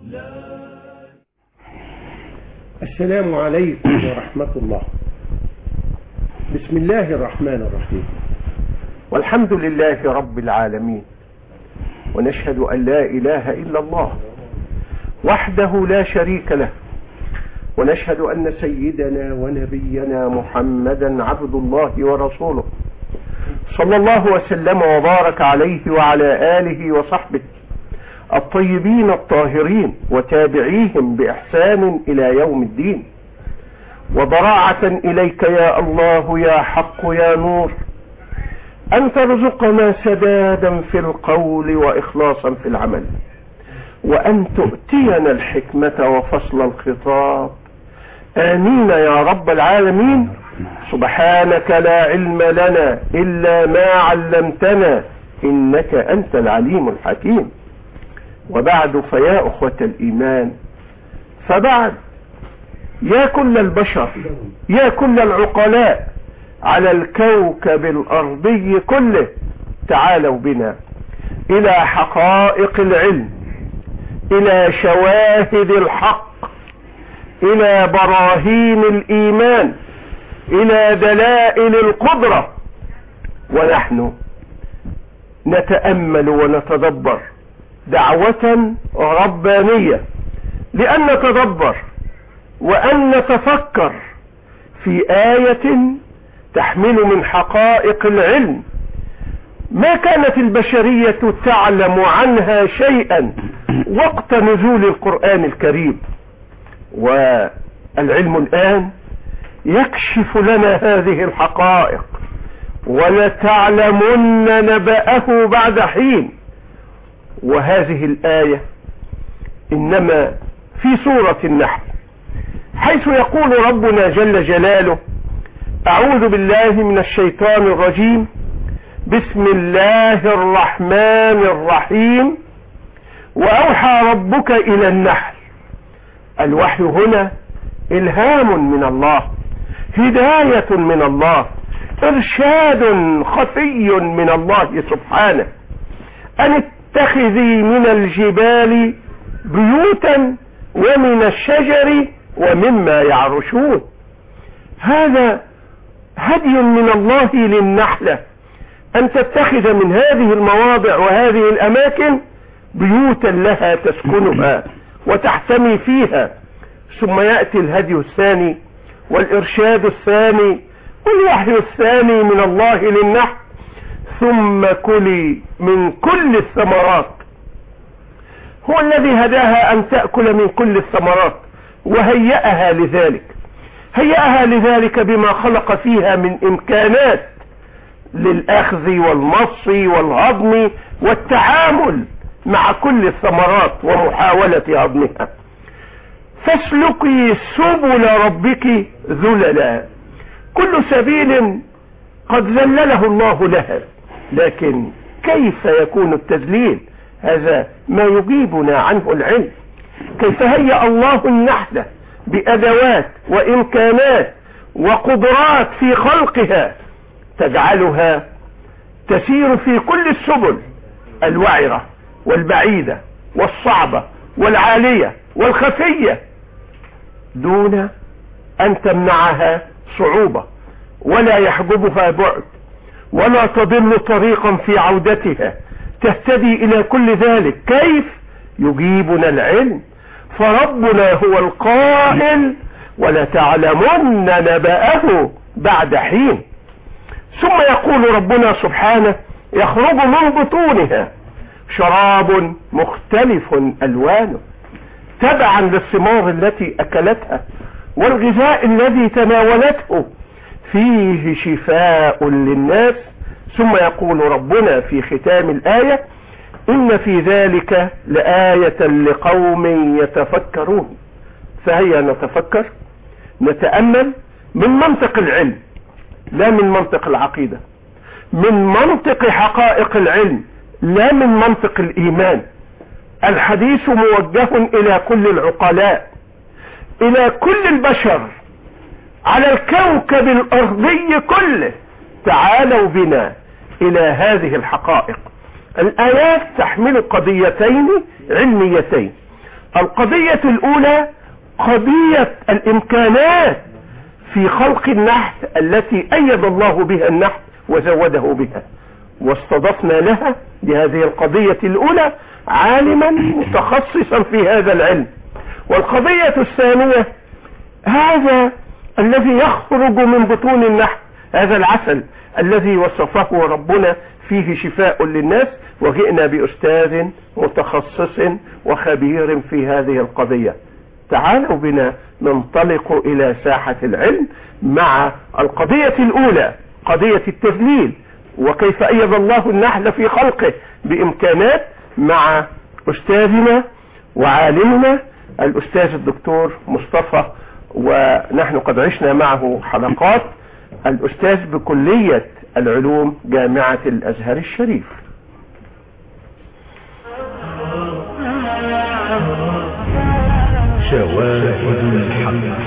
السلام عليكم ورحمة الله. بسم الله الرحمن الرحيم، والحمد لله رب العالمين، ونشهد أن لا إله إلا الله وحده لا شريك له، ونشهد أن سيدنا ونبينا محمدا عبد الله ورسوله، صلى الله وسلم وبارك عليه وعلى آله وصحبه الطيبين الطاهرين وتابعيهم بإحسان إلى يوم الدين. وضراعة إليك يا الله يا حق يا نور أن ترزقنا سدادا في القول وإخلاصا في العمل، وأن تؤتينا الحكمة وفصل الخطاب، آمين يا رب العالمين. سبحانك لا علم لنا إلا ما علمتنا إنك أنت العليم الحكيم. وبعد، فيا أخوة الإيمان، فبعد، يا كل البشر، يا كل العقلاء على الكوكب الأرضي كله، تعالوا بنا إلى حقائق العلم، إلى شواهد الحق، إلى براهين الإيمان، إلى دلائل القدرة، ونحن نتأمل ونتدبر دعوة ربانية، لأن نتدبر وأن نتفكر في آية تحمل من حقائق العلم ما كانت البشرية تعلم عنها شيئا وقت نزول القرآن الكريم، والعلم الآن يكشف لنا هذه الحقائق، ولتعلمن نبأه بعد حين. وهذه الآية إنما في سورة النحل، حيث يقول ربنا جل جلاله: أعوذ بالله من الشيطان الرجيم، بسم الله الرحمن الرحيم، وأوحى ربك إلى النحل. الوحي هنا إلهام من الله، هداية من الله، إرشاد خفي من الله سبحانه، أن اتخذي من الجبال بيوتا ومن الشجر ومما يعرشون. هذا هدي من الله للنحلة، أن تتخذ من هذه المواضع وهذه الأماكن بيوتا لها تسكنها وتحتمي فيها. ثم يأتي الهدي الثاني والإرشاد الثاني والوحي الثاني من الله للنحل: ثم كلي من كل الثمرات. هو الذي هداها أن تأكل من كل الثمرات، وهيأها لذلك، هيأها لذلك بما خلق فيها من إمكانات للأخذ والمص والهضم والتعامل مع كل الثمرات ومحاولة هضمها. فاسلكي سبل ربك ذللا، كل سبيل قد ذلله الله لها، لكن كيف يكون التذليل؟ هذا ما يجيبنا عنه العلم. كيف هيأ الله النحلة بأدوات وإمكانات وقدرات في خلقها تجعلها تسير في كل السبل الوعرة والبعيدة والصعبة والعالية والخفية، دون أن تمنعها صعوبة ولا يحجبها بعد، ولا تضل طريقا في عودتها، تهتدي إلى كل ذلك. كيف؟ يجيبنا العلم. فربنا هو القائل: ولتعلمن نبأه بعد حين. ثم يقول ربنا سبحانه: يخرج من بطونها شراب مختلف ألوانه، تبعا للثمار التي أكلتها والغذاء الذي تناولته، فيه شفاء للناس. ثم يقول ربنا في ختام الآية: إن في ذلك لآية لقوم يتفكرون. فهيا نتفكر، نتأمل من منطق العلم، لا من منطق العقيدة، من منطق حقائق العلم، لا من منطق الإيمان. الحديث موجه إلى كل العقلاء، إلى كل البشر على الكوكب الأرضي كله. تعالوا بنا إلى هذه الحقائق. الآيات تحمل قضيتين علميتين: القضية الأولى قضية الإمكانات في خلق النحل التي أيد الله بها النحل وزوده بها، واستضفنا لها لهذه القضية الأولى عالما متخصصا في هذا العلم. والقضية الثانية هذا الذي يخرج من بطون النحل، هذا العسل الذي وصفه ربنا فيه شفاء للناس، وجئنا بأستاذ متخصص وخبير في هذه القضية. تعالوا بنا ننطلق إلى ساحة العلم مع القضية الأولى، قضية التذليل وكيف أيد الله النحل في خلقه بإمكانات، مع أستاذنا وعالمنا الأستاذ الدكتور مصطفى، ونحن قد عشنا معه حلقات، الأستاذ بكلية العلوم جامعة الأزهر الشريف. شواهد الحق.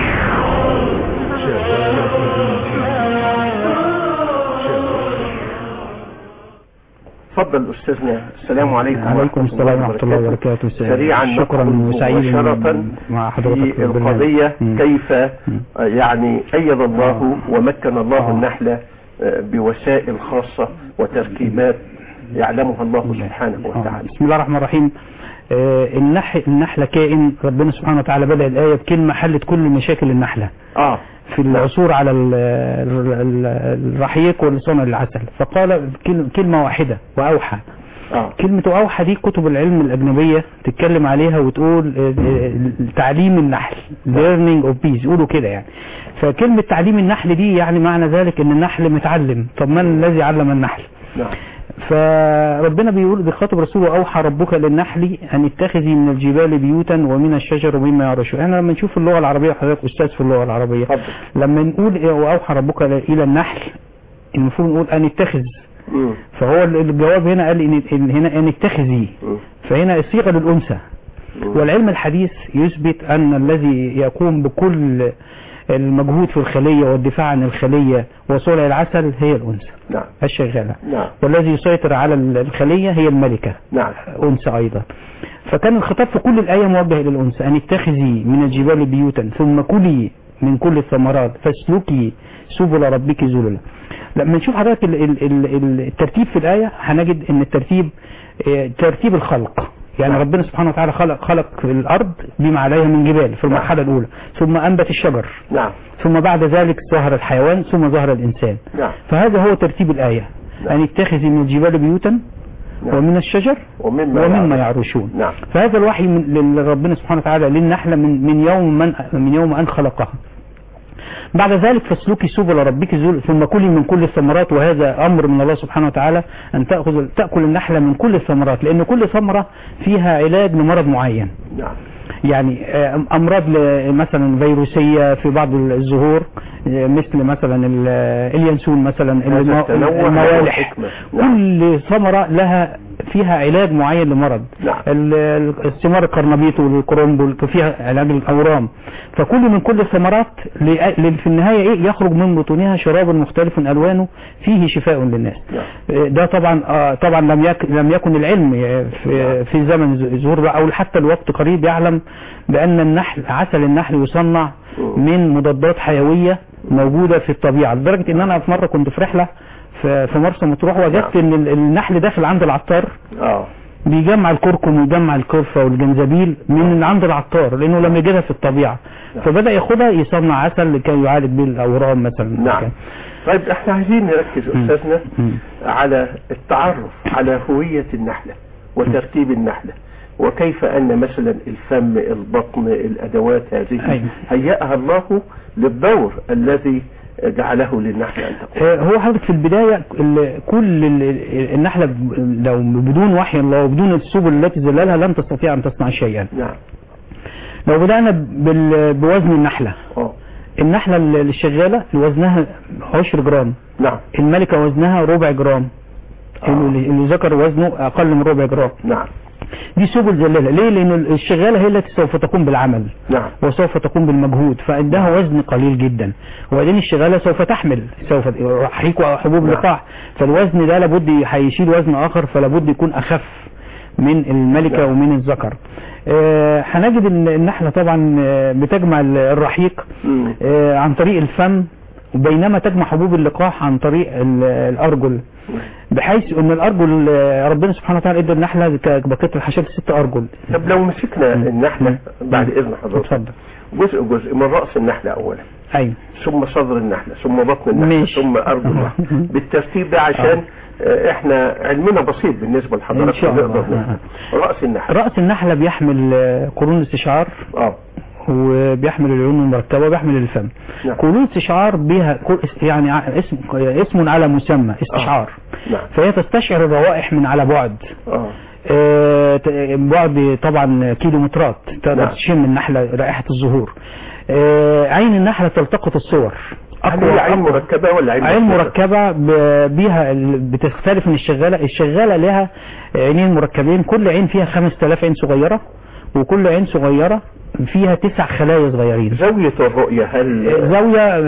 تفضل أستاذنا. السلام عليكم. وعليكم السلام ورحمة الله وبركاته. سريعا شكرا وسعيدا مع حضرتك في القضية كيف يعني أيد الله ومكن الله النحل بوسائل خاصة وتركيبات يعلمها الله سبحانه وتعالى. بسم الله الرحمن الرحيم. النحلة كائن ربنا سبحانه وتعالى بدأ الآية بكلمة حلت كل مشاكل النحلة في العثور على الرحيق والصنع العسل، فقال كلمة واحدة وأوحى. كلمة أوحى دي كتب العلم الأجنبية تتكلم عليها وتقول تعليم النحل learning of bees، يقولوا كده يعني. فكلمة تعليم النحل دي يعني معنى ذلك ان النحل متعلم. طب من الذي علم النحل؟ فربنا بيخاطب رسوله أوحى ربك للنحل أن اتخذي من الجبال بيوتا ومن الشجر ومما يعرشون. احنا لما نشوف اللغة العربية، حضرتك أستاذ في اللغة العربية، لما نقول وأوحى ربك إلى النحل المفروض نقول أن اتخذ، فهو الجواب هنا قال هنا أن اتخذي، فهنا الصيغة للأنثى. والعلم الحديث يثبت أن الذي يقوم بكل المجهود في الخلية والدفاع عن الخلية وصنع العسل هي الأنثى الشغالة، والذي يسيطر على الخلية هي الملكة أنثى أيضا. فكان الخطاب في كل الآية موجه إلى الأنثى، أن اتخذي من الجبال بيوتا ثم كلي من كل الثمرات فاسلكي سبل ربك ذللا. لما نشوف حضرتك الترتيب في الآية هنجد أن الترتيب ترتيب الخلق، يعني ربنا سبحانه وتعالى خلق الأرض بما عليها من جبال في المرحلة الأولى، ثم أنبت الشجر، ثم بعد ذلك ظهر الحيوان، ثم ظهر الإنسان. فهذا هو ترتيب الآية، أن اتخذي من الجبال بيوتا ومن الشجر ومما يعرشون. فهذا الوحي من ربنا سبحانه وتعالى للنحلة من يوم أن خلقها. بعد ذلك فاسلكي سبل ربك ذللا ثم كلي من كل الثمرات، وهذا أمر من الله سبحانه وتعالى أن تأكل النحلة من كل الثمرات، لأن كل ثمرة فيها علاج لمرض معين. يعني أمراض مثلا فيروسية في بعض الزهور، مثل مثلا اليانسون مثلا، الموالح، كل ثمرة لها فيها علاج معين لمرض. الثمار القرنبيط والكرنب فيها علاج الأورام. فكل من كل الثمرات في النهاية يخرج من بطونها شراب مختلف ألوانه فيه شفاء للناس. ده طبعا لم يكن العلم في زمن ظهور أو حتى الوقت قريب يعلم بأن عسل النحل يصنع من مضادات حيوية موجودة في الطبيعة، لدرجة ان انا في مرة كنت في رحلة في مرسى مطروح، وجدت ان النحل داخل عند العطار بيجمع الكركم ويجمع الكرفة والجنزبيل من عند العطار، لانه لم يجدها في الطبيعة، فبدأ ياخدها يصنع عسل لكي يعالج به الاورام مثلا. طيب احنا عايزين نركز استاذنا على التعرف على هوية النحلة وترتيب النحلة، وكيف أن مثلا الفم، البطن، الأدوات هذه هيأها الله للدور الذي جعله للنحلة أن تقوم. هو حضرتك في البداية كل النحلة لو بدون وحي الله وبدون السبل التي ذللها لن تستطيع أن تصنع شيئا. لو بدأنا بوزن النحلة، النحلة الشغالة وزنها 10 جرام، الملكة وزنها ربع جرام، اللي ذكر وزنه أقل من ربع جرام. دي سبل ذلالة. ليه؟ لأن الشغالة هي التي سوف تقوم بالعمل وسوف تقوم بالمجهود، فعندها وزن قليل جدا. وبعدين الشغالة سوف تحمل، سوف رحيق وحبوب لقاح، فالوزن ده لابد هيشيل وزن آخر، فلابد يكون أخف من الملكة ومن الذكر. هنجد ان النحلة طبعا بتجمع الرحيق عن طريق الفم، بينما تجمع حبوب اللقاح عن طريق الارجل، بحيث ان الارجل ربنا سبحانه وتعالى ادى النحلة كبقية الحشرات 6 ارجل. طب لو مسكنا النحلة بعد اذن حضرتك، اتفضل. جزء من رأس النحلة اولا، ايوه، ثم صدر النحلة، ثم بطن النحلة، ماشي. ثم ارجل النحلة، بالترتيب ده عشان احنا علمنا بسيط بالنسبة لحضرتك. رأس النحلة، رأس النحلة بيحمل قرون الاستشعار، وبيحمل العيون المركبة، وبيحمل الفم. قرون الاستشعار بها يعني اسم على مسمى استشعار. فهي تستشعر الروائح من على بعد. بعد طبعا كيلومترات تقدر تشم النحلة رائحة الزهور. عين النحلة تلتقط الصور. هي عين مركبة ولا عين مركبة؟ بيها بتختلف من الشغالة لها عينين مركبين، كل عين فيها 5000 عين صغيرة، وكل عين صغيرة فيها 9 خلايا صغيرين. زاوية الرؤية زاوية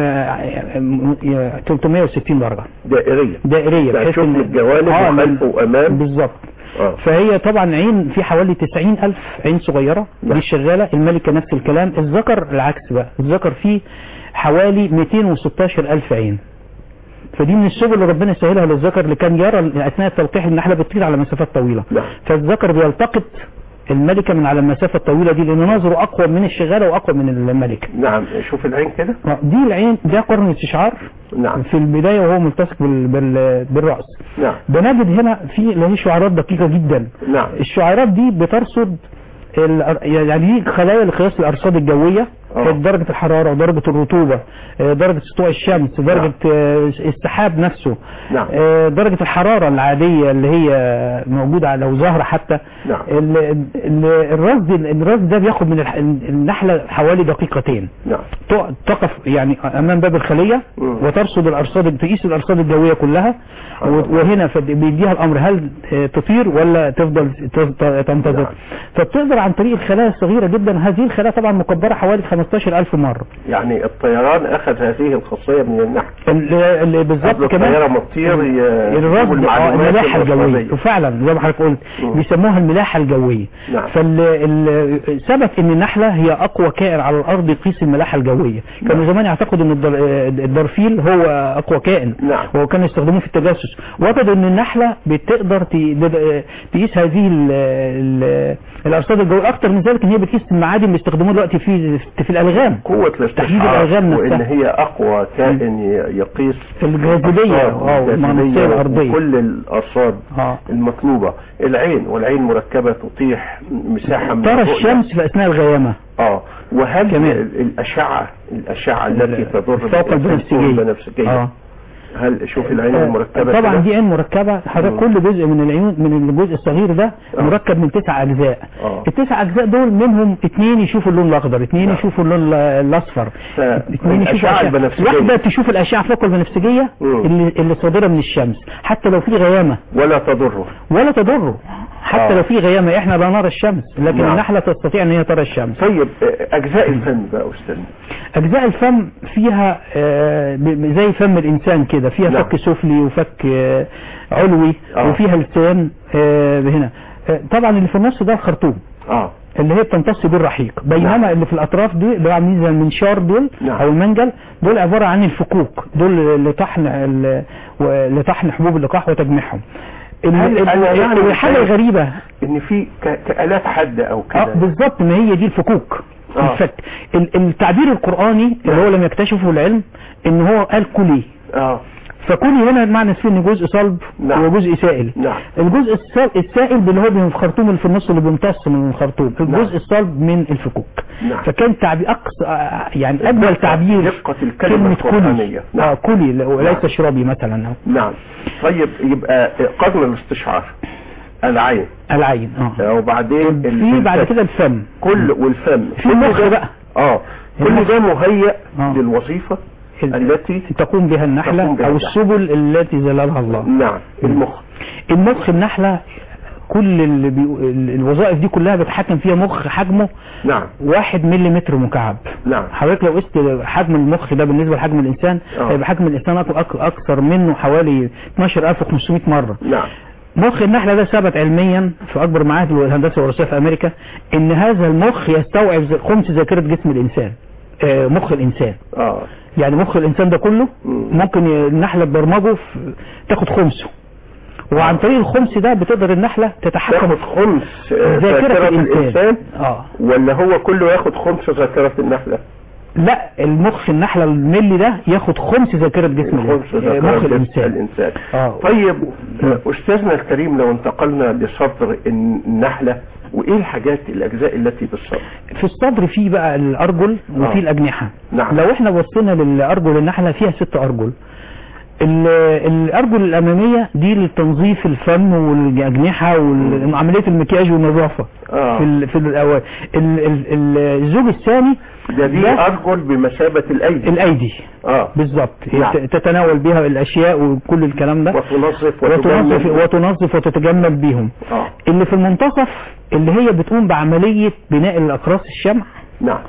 360 درجة دائرية بحيث ان الجوانب وخلف وامام بالظبط. فهي طبعا عين في حوالي 90,000 عين صغيرة. دي الشغالة. الملكة نفس الكلام. الذكر العكس بقى، الذكر فيه حوالي 216,000 عين. فدي من السبل اللي ربنا سهلها للذكر، اللي كان يرى اثناء التلقيح النحلة بتطير على مسافات طويلة. فالذكر بيلتقط الملكة من على المسافة الطويلة دي، لأن نظره أقوى من الشغالة وأقوى من الملكة. نعم. شوف العين كده، دي العين، ده قرن الاستشعار. نعم. في البداية وهو ملتصق بالرأس. نعم. بنجد هنا في اللي هي شعيرات دقيقة جدا. نعم. الشعيرات دي بترصد يعني دي خلايا لقياس الأرصاد الجوية، درجة الحرارة ودرجة الرطوبة، درجة سطوع الشمس، درجة السحاب نفسه، درجة الحرارة العادية اللي هي موجودة لو ظاهرة حتى. الرصد ده بياخد من النحلة حوالي دقيقتين. تقف يعني أمام باب الخلية وترصد الأرصاد، تقيس الأرصاد الجوية كلها، وهنا بيديها الأمر هل تطير ولا تفضل تنتظر. فبتقدر عن طريق الخلايا الصغيرة جدا. هذه الخلايا طبعا مكبرة حوالي 15,000 مرة. يعني الطيران أخذ هذه الخاصية من النحل بالظبط. كمان الطيارة مطير الرصد الملاحة الجوية، وفعلا زي ما حضرتك قلت بيسموها الملاحة الجوية. ثبت ان النحلة هي اقوى كائن على الارض يقيس الملاحة الجوية. كانوا زمان يعتقدوا ان الدرفيل هو اقوى كائن، وكانوا يستخدموه في التجسس. وجدوا ان النحلة بتقدر تقيس هذه الارصاد الجوية. اكتر من ذلك ان هي بتقيس المعادن بيستخدموها دلوقتي في الالغام، قوة الاستشعار، وان هي اقوى كائن يقيس الجاذبية والمغناطيسية الارضية وكل الارصاد المطلوبة. العين، والعين مركبة تطيح مساحة من ترى الشمس في اثناء الغيامة. وهل كمان الاشعة التي تضر فوق البنفسجية، هل شوف العين المركبة طبعا دي عين مركبة. حضرتك كل جزء من العيون من الجزء الصغير ده مركب من 9 أجزاء. ال9 أجزاء دول منهم 2 يشوفوا اللون الأخضر، 2 يشوفوا اللون الأصفر، 2 يشوفوا واحدة تشوف الأشعة فوق البنفسجية اللي صادرة من الشمس، حتى لو في غيامة ولا تضره حتى لو في غيامة. احنا لا نرى الشمس، لكن النحلة تستطيع ان هي ترى الشمس. طيب أجزاء الفم بقى أستاذ؟ أجزاء الفم فيها زي فم الإنسان كده، فيها فك سفلي وفك علوي، وفيها لسان هنا. طبعا اللي في النص ده الخرطوم اللي هي بتمتص بيه الرحيق، بينما اللي في الأطراف دول عاملين زي المنشار دول أو المنجل، دول عبارة عن الفكوك، دول لطحن حبوب اللقاح وتجميعهم. يعني الحاجة الغريبة ان في كآلات حادة او كده. بالظبط، ما هي دي الفكوك. الفك. التعبير القرآني اللي هو لم يكتشفه العلم ان هو قال كلي. فكلي هنا معنى فيه ان جزء صلب وجزء سائل. الجزء السائل اللي هو من الخرطوم اللي في النص اللي بيمتص من الخرطوم، الجزء الصلب من الفكوك. فكان تعبير يعني اجمل تعبير دقة الكلمة القرآنية. كلي وليس اشربي مثلا. طيب يبقى قرن الاستشعار العين وبعدين في بعد كده الفم والفم في المخ بقى. كل ده مهيأ للوظيفة التي تقوم بها النحلة او السبل التي زللها الله. المخ النحلة كل الوظائف دي كلها بتحكم فيها مخ حجمه 1 مليمتر مكعب. حضرتك لو قست حجم المخ ده بالنسبة لحجم الإنسان هيبقى حجم الإنسان أكثر منه حوالي 12,500 مرة. مخ النحلة ده ثبت علميا في اكبر معاهد الهندسة والوراثة في امريكا ان هذا المخ يستوعب خمس ذاكرة جسم الانسان، مخ الانسان. يعني مخ الانسان ده كله ممكن النحلة تبرمجه تاخد خمسه، وعن طريق الخمس ده بتقدر النحلة تتحكم تاخد خمس ذاكرة الانسان. ولا هو كله ياخد خمس ذاكرة النحلة؟ لا، المخ النحلة الملي ده ياخد خمس ذاكرة جسم مخ الانسان. طيب استاذنا الكريم، لو انتقلنا لصدر النحلة، وايه الحاجات الاجزاء التي بالصدر؟ في الصدر في بقى الارجل وفي الاجنحة. نعم. لو احنا بصينا للارجل النحلة فيها 6 ارجل. الارجل الامامية دي لتنظيف الفم والاجنحة وعملية المكياج والنظافة. في الاول الزوج الثاني دي ارجل بمثابة الايدي. بالظبط. تتناول بها الاشياء وكل الكلام ده، وتنظف وتتجمل بيهم. اللي في المنتصف اللي هي بتقوم بعملية بناء الاقراص الشمع. نعم.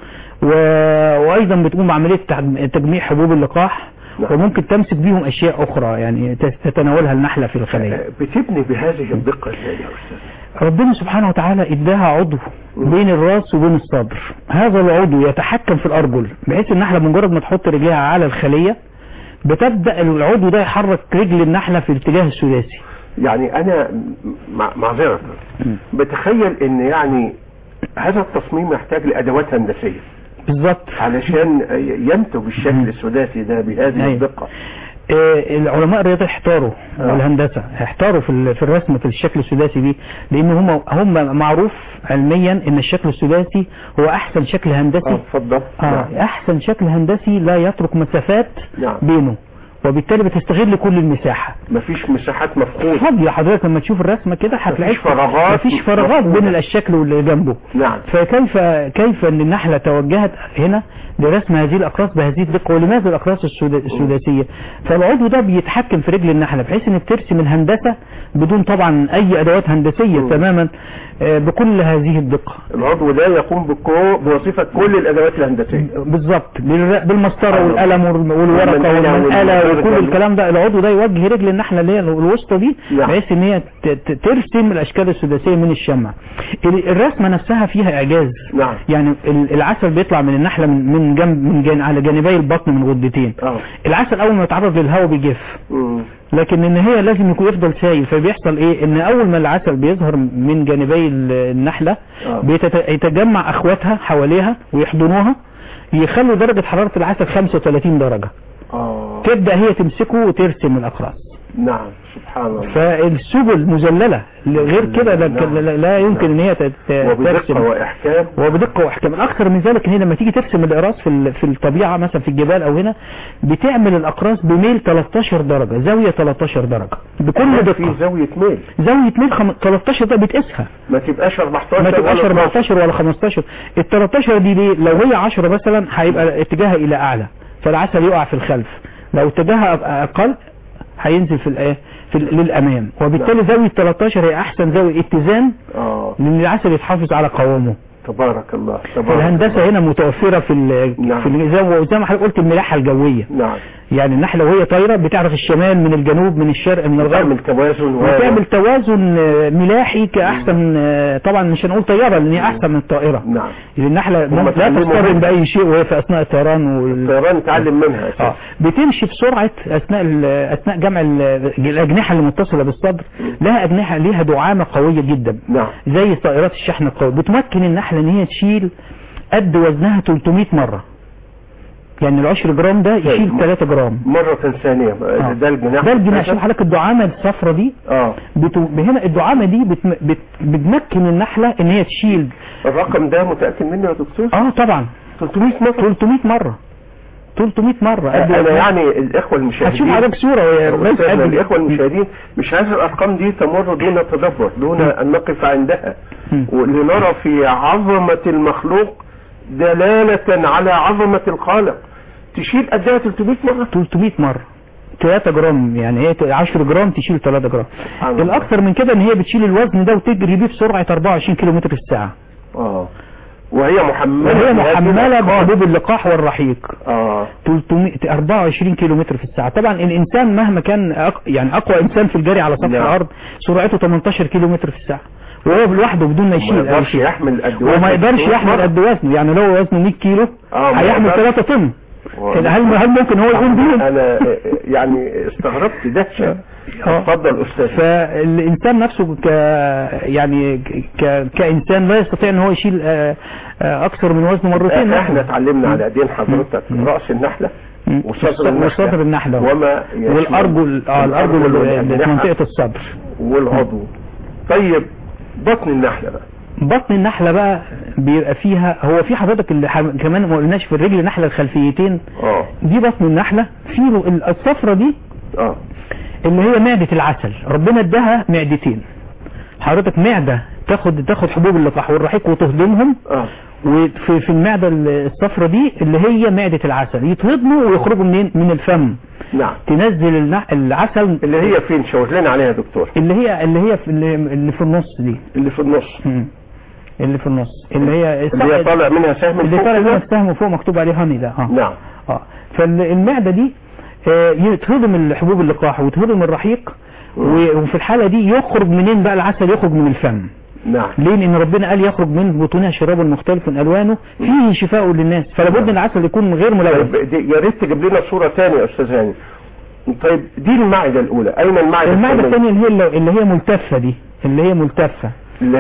وايضا بتقوم بعملية تجميع حبوب اللقاح. نعم. وممكن تمسك بيهم اشياء اخرى يعني تتناولها النحلة في الخلية. بتبني بهذه الدقة ازاي يا استاذ؟ ربنا سبحانه وتعالى اداها عضو بين الراس وبين الصدر. هذا العضو يتحكم في الارجل، بحيث النحلة مجرد ما تحط رجلها على الخلية بتبدأ العضو ده يحرك رجل النحلة في الاتجاه السداسي. يعني انا معذرة بتخيل ان يعني هذا التصميم يحتاج لادوات هندسية بالظبط علشان ينتج الشكل السداسي ده بهذه الدقة. العلماء الرياضة احتاروا والهندسة احتاروا في الرسم في الشكل السداسي دي، لان هم معروف علميا ان الشكل السداسي هو احسن شكل هندسي. اتفضل. احسن شكل هندسي لا يترك مسافات بينه، وبالتالي بتستغل كل المساحة، مفيش مساحات مفقودة. فاضية. حضرتك لما تشوف الرسمة كده هتلاقي مفيش فراغات بين الشكل واللي جنبه. نعم. فكيف ان النحلة توجهت هنا لرسم هذه الاقراص بهذه الدقة؟ ولماذا الاقراص السداسية؟ فالعضو ده بيتحكم في رجل النحلة بحيث ان بترسم الهندسة بدون طبعا اي ادوات هندسية تماما بكل هذه الدقة. العضو ده يقوم بوظيفة كل الادوات الهندسية بالضبط، بالمسطرة والقلم والورقة والمنقلة وكل الكلام ده. العضو ده يوجه رجل النحلة اللي هي الوسطى دي بحيث ان هي ترسم الاشكال السداسية من الشمع. الرسمة نفسها فيها اعجاز. نعم. يعني العسل بيطلع من النحلة من جنب على جانبي البطن من غدتين. العسل اول ما يتعرض للهواء بيجف، لكن ان هي لازم يفضل سايل. فبيحصل ايه؟ ان اول ما العسل بيظهر من جانبي النحلة بيتجمع اخواتها حواليها ويحضنوها، يخلوا درجة حرارة العسل 35 درجة. تبدأ هي تمسكه وترسم الأقراص. نعم سبحان الله. فالسبل مذللة غير كده لا يمكن ان هي ترسم وبدقة واحكام. اكثر من ذلك ان هي لما تيجي ترسم الاقراص في الطبيعة مثلا في الجبال او هنا بتعمل الاقراص بميل 13 درجة، زاوية 13 درجة بكل دقة. في زاوية ميل 13 ده بتقيسها، ما تبقاش 14 ولا 15. ال 13 دي ليه؟ لو هي 10 مثلا هيبقى اتجاهها الى اعلى فالعسل يقع في الخلف، لو اتجاهها اقل هينزل للامام. وبالتالي زاوية 13 هي احسن زاوية اتزان لان العسل يتحافظ على قوامه. تبارك الله. الهندسة هنا متوفرة في زي ما حضرتك قلت الملاحة الجوية. نعم. يعني النحلة وهي طايرة بتعرف الشمال من الجنوب من الشرق من الغرب، وتعمل توازن ملاحي كأحسن. طبعا مش هنقول طيارة لان هي احسن من الطائرة. نعم. النحلة لا تستخدم بأي شيء وهي في اثناء الطيران الطيران تعلم منها. بتمشي بسرعة اثناء جمع الاجنحة اللي متصلة بالصدر. لها اجنحة ليها دعامة قوية جدا. نعم. زي طائرات الشحن القوي. بتمكن النحلة ان هي تشيل قد وزنها 300 مرة. يعني ال10 جرام ده يشيل 3 جرام مرة ثانية. ده الجناح. شوف حضرتك الدعامة الصفرة دي. هنا الدعامة دي بتمكن النحلة ان هي تشيل. الرقم ده متأكد منه يا دكتور؟ طبعا 300 مرة. 300 مرة. انا يعني الاخوة المشاهدين هتشوف حضرتك صورة الاخوة المشاهدين مش هذه الارقام دي تمر دون تدبر، دون ان نقف عندها ولنرى في عظمة المخلوق دلالة على عظمة الخالق. تشيل قدها 300 مرة. 300 مرة 3 جرام. يعني هي 10 جرام تشيل 3 جرام. الاكثر من كده ان هي بتشيل الوزن ده وتجري بيه بسرعة 24 كيلومتر في الساعة. وهي محملة بحبوب اللقاح والرحيق. 324 كيلومتر في الساعة. طبعا الانسان مهما كان يعني اقوى انسان في الجري على سطح الارض سرعته 18 كيلومتر في الساعة، وهو لوحده بدون ما يشيل، ما يقدرش يحمل قد وزنه، وما يقدرش يحمل قد وزنه. يعني لو وزنه 100 كيلو هيحمل 3 طن. هل ممكن هو يقوم بيهم؟ انا يعني استغربت دهشة. اتفضل استاذ. فالانسان نفسه يعني كانسان لا يستطيع ان هو يشيل اكثر من وزنه مرتين. احنا اتعلمنا على ايدين حضرتك راس النحله وصدر النحله وما والارجل منطقه الصدر والعضو. طيب بطن النحله بقى. بطن النحله بقى بيبقى فيها، هو في حضرتك اللي كمان ما قلناش في الرجل النحله الخلفيتين. دي بطن النحله. في الصفرة دي اللي هي معدة العسل. ربنا اداها معدتين حضرتك، معدة تاخد حبوب اللقاح والرحيق وتهضمهم، وفي المعدة الصفرة دي اللي هي معدة العسل يتهضموا ويخرجوا منين؟ من الفم. نعم. تنزل العسل اللي هي فين؟ شاور لنا عليها يا دكتور. اللي في النص دي. اللي في النص. اللي في النص اللي هي طالع منها سهم، اللي طالع منها سهم فوق مكتوب عليه هاني ده. نعم. فالمعدة دي يتهضم الحبوب اللقاح وتهضم الرحيق، وفي الحالة دي يخرج منين بقى العسل؟ يخرج من الفم. نعم. ليه؟ لان ربنا قال يخرج من بطونها شراب مختلف الوانه فيه شفاء للناس، فلابد ان العسل يكون غير ملوث. يا ريت تجيب لنا صورة ثانية يا استاذ هاني. طيب دي المعدة الاولى، اين المعدة الثانية؟ اللي هي ملتفة دي، اللي هي ملتفة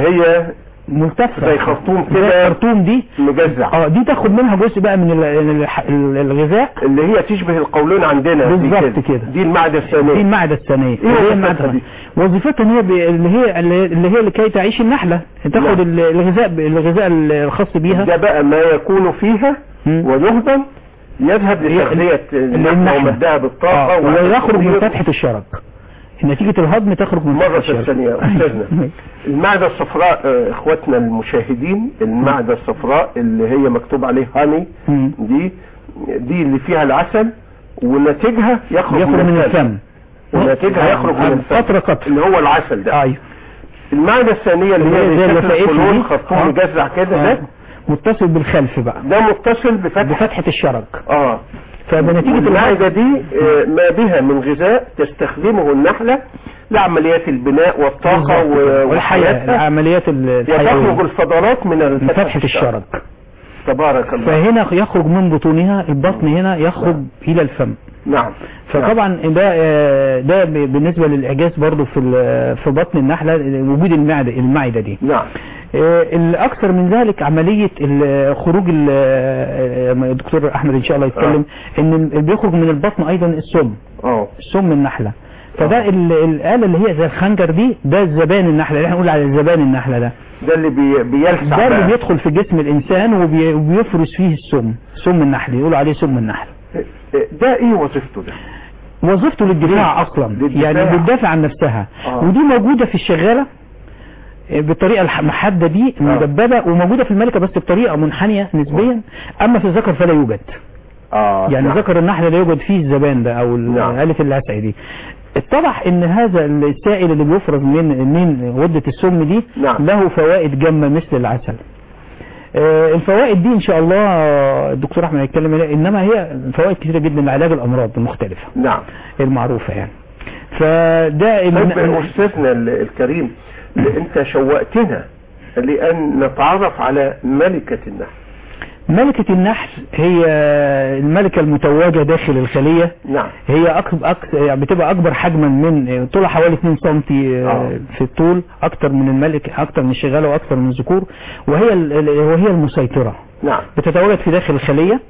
ملتفة زي خرطوم كده. خرطوم دي مجزع. دي تاخد منها جزء بقى من الغذاء اللي هي تشبه القولون عندنا بالظبط كده. دي المعدة الثانية. دي المعدة الثانية. ايه المعدة دي؟ وظيفتها ان هي اللي هي لكي تعيش النحلة، تاخد الغذاء الخاص بيها. ده بقى ما يكون فيها ويهضم يذهب لتغذية النحلة ومدها بالطاقة ويخرج من فتحة الشرج. نتيجة الهضم تخرج من مرة ثانية أستاذنا. المعدة الصفراء اخواتنا المشاهدين، المعدة الصفراء اللي هي مكتوب عليه هاني دي اللي فيها العسل، ونتيجها يخرج من الفم. ونتيجها يخرج من الفم اللي هو العسل ده. ايوه. المعدة الثانية اللي هي القولون خرطوم مجزع كده ده متصل بالخلف بقى. ده متصل بفتحة الشرج. فبنتيجة المعدة دي ما بها من غذاء تستخدمه النحلة لعمليات البناء والطاقة والحياة، العمليات يخرج الفضلات من فتحة الشرج. تبارك الله. فهنا يخرج من بطونها البطن، هنا يخرج إلى الفم. نعم. فطبعا ده بالنسبة للإعجاز برضو في بطن النحلة وجود المعدة دي. نعم. الأكثر من ذلك عملية خروج الدكتور أحمد إن شاء الله يتكلم إن بيخرج من البطن أيضا السم النحلة. فده الآلة اللي هي زي الخنجر دي، ده الزبان النحلة اللي احنا نقول على الزبان النحلة ده اللي بيلسع، ده اللي بيدخل في جسم الإنسان وبيفرز فيه سم النحل، يقولوا عليه سم النحل. ده ايه وظيفته ده؟ وظيفته للدفاع اصلا، يعني بتدافع عن نفسها. ودي موجودة في الشغالة بالطريقة المحدة دي مدببة، وموجودة في الملكة بس بطريقة منحنية نسبيا. اما في الذكر فلا يوجد. يعني ذكر النحل لا يوجد فيه الزبان ده او آلة اللسع دي. اتضح ان هذا السائل اللي بيفرز من غدة السم دي له فوائد جامة مثل العسل. الفوائد دي ان شاء الله الدكتور احمد هيتكلم عليها، انما هي فوائد كثيرة جدا لعلاج الامراض المختلفة المعروفة يعني. فده استاذنا الكريم، انت شوقتنا لان نتعرف على ملكة النحل. ملكة النحل هي الملكة المتوجة داخل الخلية. هي بتبقى اكبر حجما، من طولها حوالي 2 سم في الطول، اكتر من الملك، اكتر من الشغالة واكتر من الذكور، وهي المسيطرة. بتتواجد في داخل الخلية،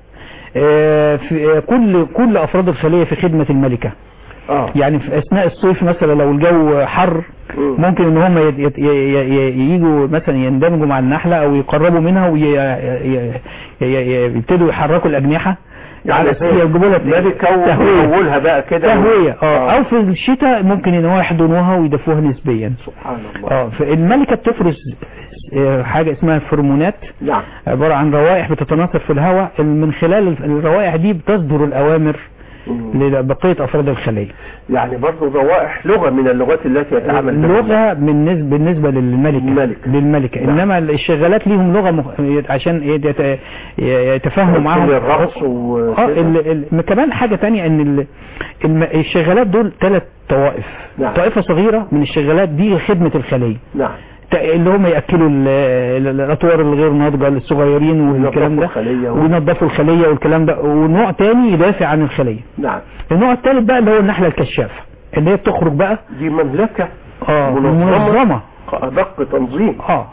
في كل افراد الخلية في خدمة الملكة. يعني في اثناء الصيف مثلا لو الجو حر ممكن ان هم ييجوا مثلا يندمجوا مع النحلة او يقربوا منها ويبتدوا يحركوا الاجنحة، يعني يجيبوا لها ملكة ويحولها بقى كده تهوية. او في الشتاء ممكن ان هو يحضنوها ويدفوها نسبيا. سبحان الله. فالملكة بتفرز حاجة اسمها فرمونات، نعم، عبارة عن روائح بتتناثر في الهواء. من خلال الروائح دي بتصدر الأوامر لبقية افراد الخلية. يعني برضه روائح لغة من اللغات التي يتعامل بها لغة بالنسبة للملكة. انما الشغالات ليهم لغة عشان يتفاهموا معاهم الرقص كمان حاجة تانية ان الشغالات دول 3 طوائف. طائفة صغيرة من الشغالات دي خدمة الخلية، اللي هم يأكلوا الأطوار الغير ناضجة للصغيرين والكلام ده، وينظفوا الخلية والكلام ده. ونوع تاني يدافع عن الخلية. النوع الثالث بقى اللي هو النحلة الكشافة اللي هي بتخرج بقى، دي مملكة منظمة أدق تنظيم.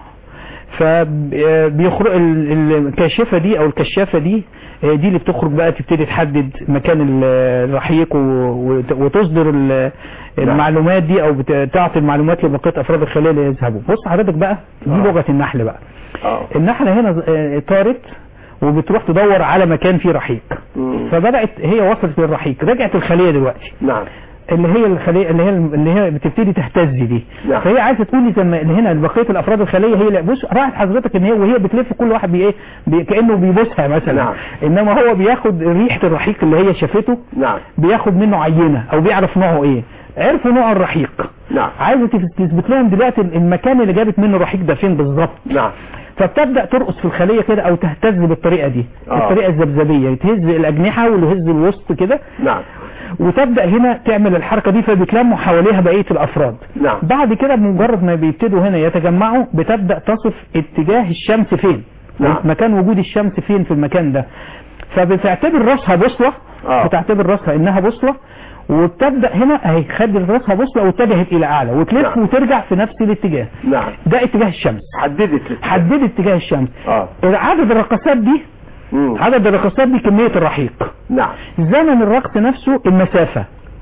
فبيخرج الكاشفة دي او الكشافة دي اللي بتخرج بقى تبتدي تحدد مكان الرحيق وتصدر المعلومات دي او تعطي المعلومات لبقية افراد الخلية اللي يذهبوا. بص حضرتك بقى دي لغة النحل بقى. النحلة هنا طارت وبتروح تدور على مكان فيه رحيق. فبدأت هي وصلت للرحيق، رجعت الخلية دلوقتي اللي هي الخلية اللي هي بتبتدي تهتز دي. فهي عايزه تقول لي زي هنا بقيه الافراد الخليه هي بص راحت حضرتك ان هي وهي بتلف كل واحد كانه بيبوسها مثلا. انما هو بياخد ريحه الرحيق اللي هي شافته، بياخد منه عينه او بيعرف نوعه ايه. عرفوا نوع الرحيق، عايزه تثبت لهم دلوقتي المكان اللي جابت منه الرحيق ده فين بالظبط. فبتبدأ ترقص في الخلية كده او تهتز بالطريقة دي، الطريقة الذبذبية، تهز الاجنحة وتهز الوسط كده. وتبدأ هنا تعمل الحركة دي، فبيتلموا حواليها بقية الافراد. بعد كده بمجرد ما بيبتدوا هنا يتجمعوا بتبدأ تصف اتجاه الشمس فين، مكان وجود الشمس فين في المكان ده. فبتعتبر راسها بوصلة، بتعتبر راسها انها بوصلة، وبتبدأ هنا اهي خدت راسها بوصلة واتجهت الى اعلى وتلف وترجع في نفس الاتجاه. ده اتجاه الشمس، حددت اتجاه الشمس. عدد الرقصات دي عدد الرقصات دي كمية الرحيق. زمن الرقص نفسه المسافة.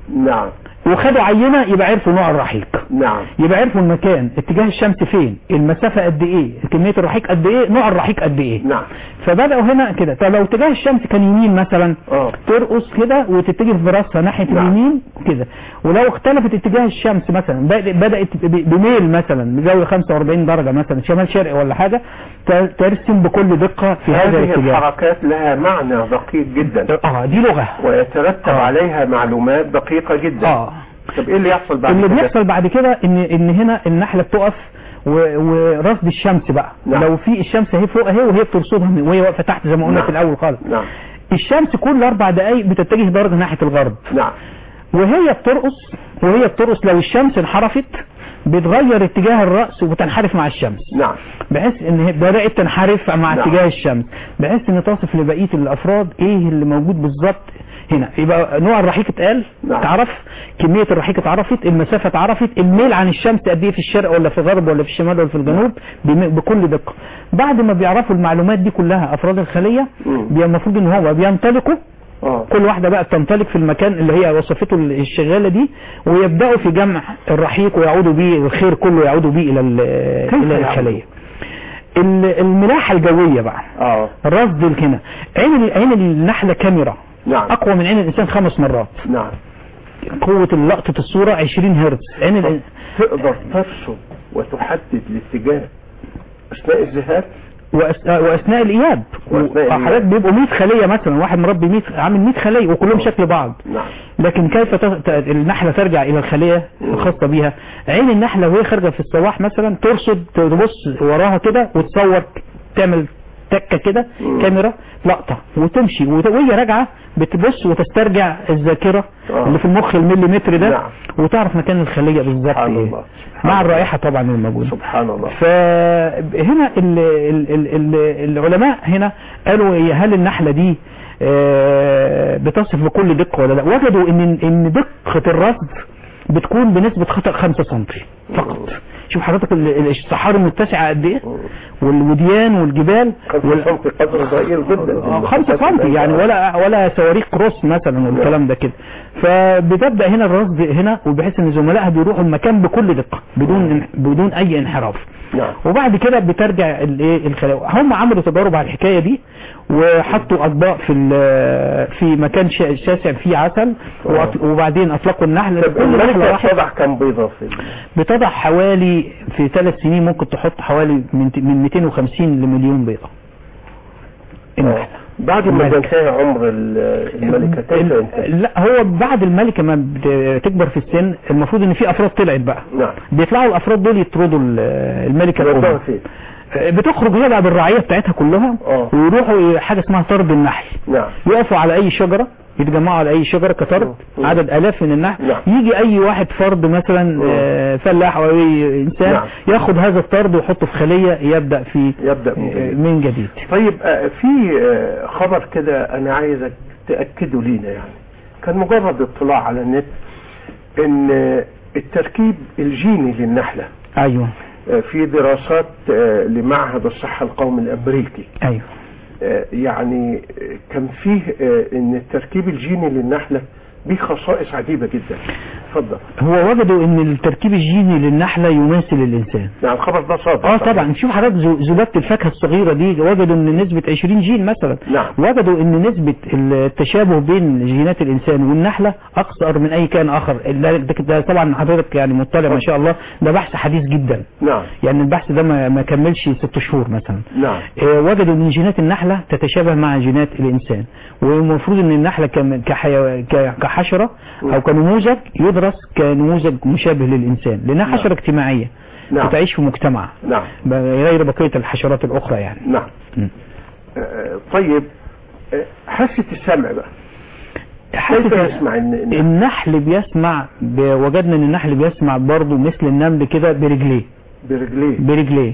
وخدوا عينة يبقى عرفوا نوع الرحيق. يبقى عرفوا المكان، اتجاه الشمس فين، المسافة قد ايه، كمية الرحيق قد ايه، نوع الرحيق قد ايه. فبدأوا هنا كده. طب لو اتجاه الشمس كان يمين مثلا ترقص كده وتتجه براسها ناحية اليمين كده. ولو اختلفت اتجاه الشمس مثلا بدأت بميل مثلا بزاوية 45 درجة مثلا شمال شرقي ولا حاجة، ترسم بكل دقة في هذا الاتجاه. هذه الحركات لها معنى دقيق جدا. دي لغة ويترتب عليها معلومات دقيقة جدا. طب ايه اللي يحصل بعد كده؟ اللي بيحصل بعد كده ان هنا النحلة بتقف ورصد الشمس بقى. لو في الشمس اهي فوق اهي وهي بترصدها وهي واقفه تحت زي ما قلنا في الاول خالص. الشمس كل 4 دقائق بتتجه درجة ناحية الغرب. وهي بترقص لو الشمس انحرفت بتغير اتجاه الرأس وبتنحرف مع الشمس. بحيث ان بدأت تنحرف مع اتجاه الشمس، بحيث ان تصف لبقية الافراد ايه اللي موجود بالظبط هنا. يبقى نوع الرحيق اتقال، اتعرف، كمية الرحيق اتعرفت، المسافة اتعرفت، الميل عن الشمس قد ايه في الشرق ولا في الغرب ولا في الشمال ولا في الجنوب بكل دقة. بعد ما بيعرفوا المعلومات دي كلها افراد الخلية المفروض ان هو بينطلقوا. كل واحدة بقى بتنطلق في المكان اللي هي وصفته الشغالة دي، ويبدأوا في جمع الرحيق ويعودوا بيه الخير كله، يعودوا بيه الى الخلية. الملاحة الجوية بقى، الرصد هنا، عين النحلة كاميرا اقوى من عين الانسان 5 مرات. قوة لقطة الصورة 20 هرتز. تقدر ترسم وتحدد الاتجاه اثناء الذهاب واثناء الاياب. حضرتك بيبقوا 100 خلية مثلا، واحد مربي 100 عامل 100 خلية وكلهم شكل بعض. لكن كيف النحلة ترجع الى الخلية الخاصة بيها؟ عين النحلة وهي خارجة في الصباح مثلا ترصد، تبص وراها كده وتصور، تعمل تكة كده كاميرا لقطة وتمشي، وهي راجعة بتبص وتسترجع الذاكرة اللي في المخ المليمتر ده. وتعرف مكان الخلية بالظبط ايه مع الرائحة طبعا الموجودة. سبحان الله. فهنا العلماء هنا قالوا هل النحلة دي بتصف بكل دقة ولا لا؟ وجدوا ان دقة الرصد بتكون بنسبة خطأ 5 سنتي فقط. شوف حضرتك الصحاري المتسعة قد ايه، والوديان والجبال 5 سنتي قدر ضئيل جدا. 5 سنتي يعني ولا صواريخ كروس مثلا والكلام ده كده. فبتبدأ هنا الرصد هنا، وبحيث ان زملائها بيروحوا المكان بكل دقة بدون اي انحراف. وبعد كده بترجع الخلايا. هم عملوا تجارب على الحكاية دي، وحطوا اطباق في مكان شاسع فيه عسل، وبعدين اطلقوا النحل. كل نحلة بتضع كم بيضة؟ بتضع حوالي في 3 سنين ممكن تحط حوالي من 250 لمليون بيضة. بعد ما ينتهي عمر الملكة تنتهي؟ لا، هو بعد الملكة ما بتكبر في السن المفروض ان في افراد طلعت بقى. نعم. بيطلعوا الافراد دول يطردوا الملكة الام. بتخرج هي بقى بالرعية بتاعتها كلها ويروحوا حاجة اسمها طرد النحل. نعم. يقفوا على اي شجرة، يتجمعوا على اي شجرة كطرد، عدد الاف من النحل. نعم. يجي اي واحد فرد مثلا فلاح او اي انسان. نعم. ياخد هذا الطرد ويحطه في خلية يبدأ من جديد. طيب في خبر كده انا عايزك تأكده لينا، يعني كان مجرد اطلاع على النت ان التركيب الجيني للنحلة. ايوه. في دراسات لمعهد الصحة القومي الامريكي. ايوه. يعني كان فيه ان التركيب الجيني للنحلة به خصائص عجيبة جدا. اتفضل. هو وجدوا ان التركيب الجيني للنحلة يماثل الانسان. يعني الخبر ده صادق؟ طبعا. شوف حضرتك ذبابة الفاكهة الصغيرة دي وجدوا ان نسبة 20 جين مثلا. نعم. وجدوا ان نسبة التشابه بين جينات الانسان والنحلة اكثر من اي كائن اخر. ده طبعا حضرتك يعني مطلع ما شاء الله، ده بحث حديث جدا. نعم. يعني البحث ده ما كملش 6 شهور مثلا. نعم. وجدوا ان جينات النحلة تتشابه مع جينات الانسان، والمفروض ان النحلة كحشرة او كنموذج يدرس كنموذج مشابه للإنسان، لأنها حشرة اجتماعية. نعم. بتعيش في مجتمع. نعم. غير بقية الحشرات الأخرى يعني. نعم. طيب حاسة السمع بقى، كيف يسمع النحل؟ بيسمع وجدنا ان النحل بيسمع برضه مثل النمل كده برجليه.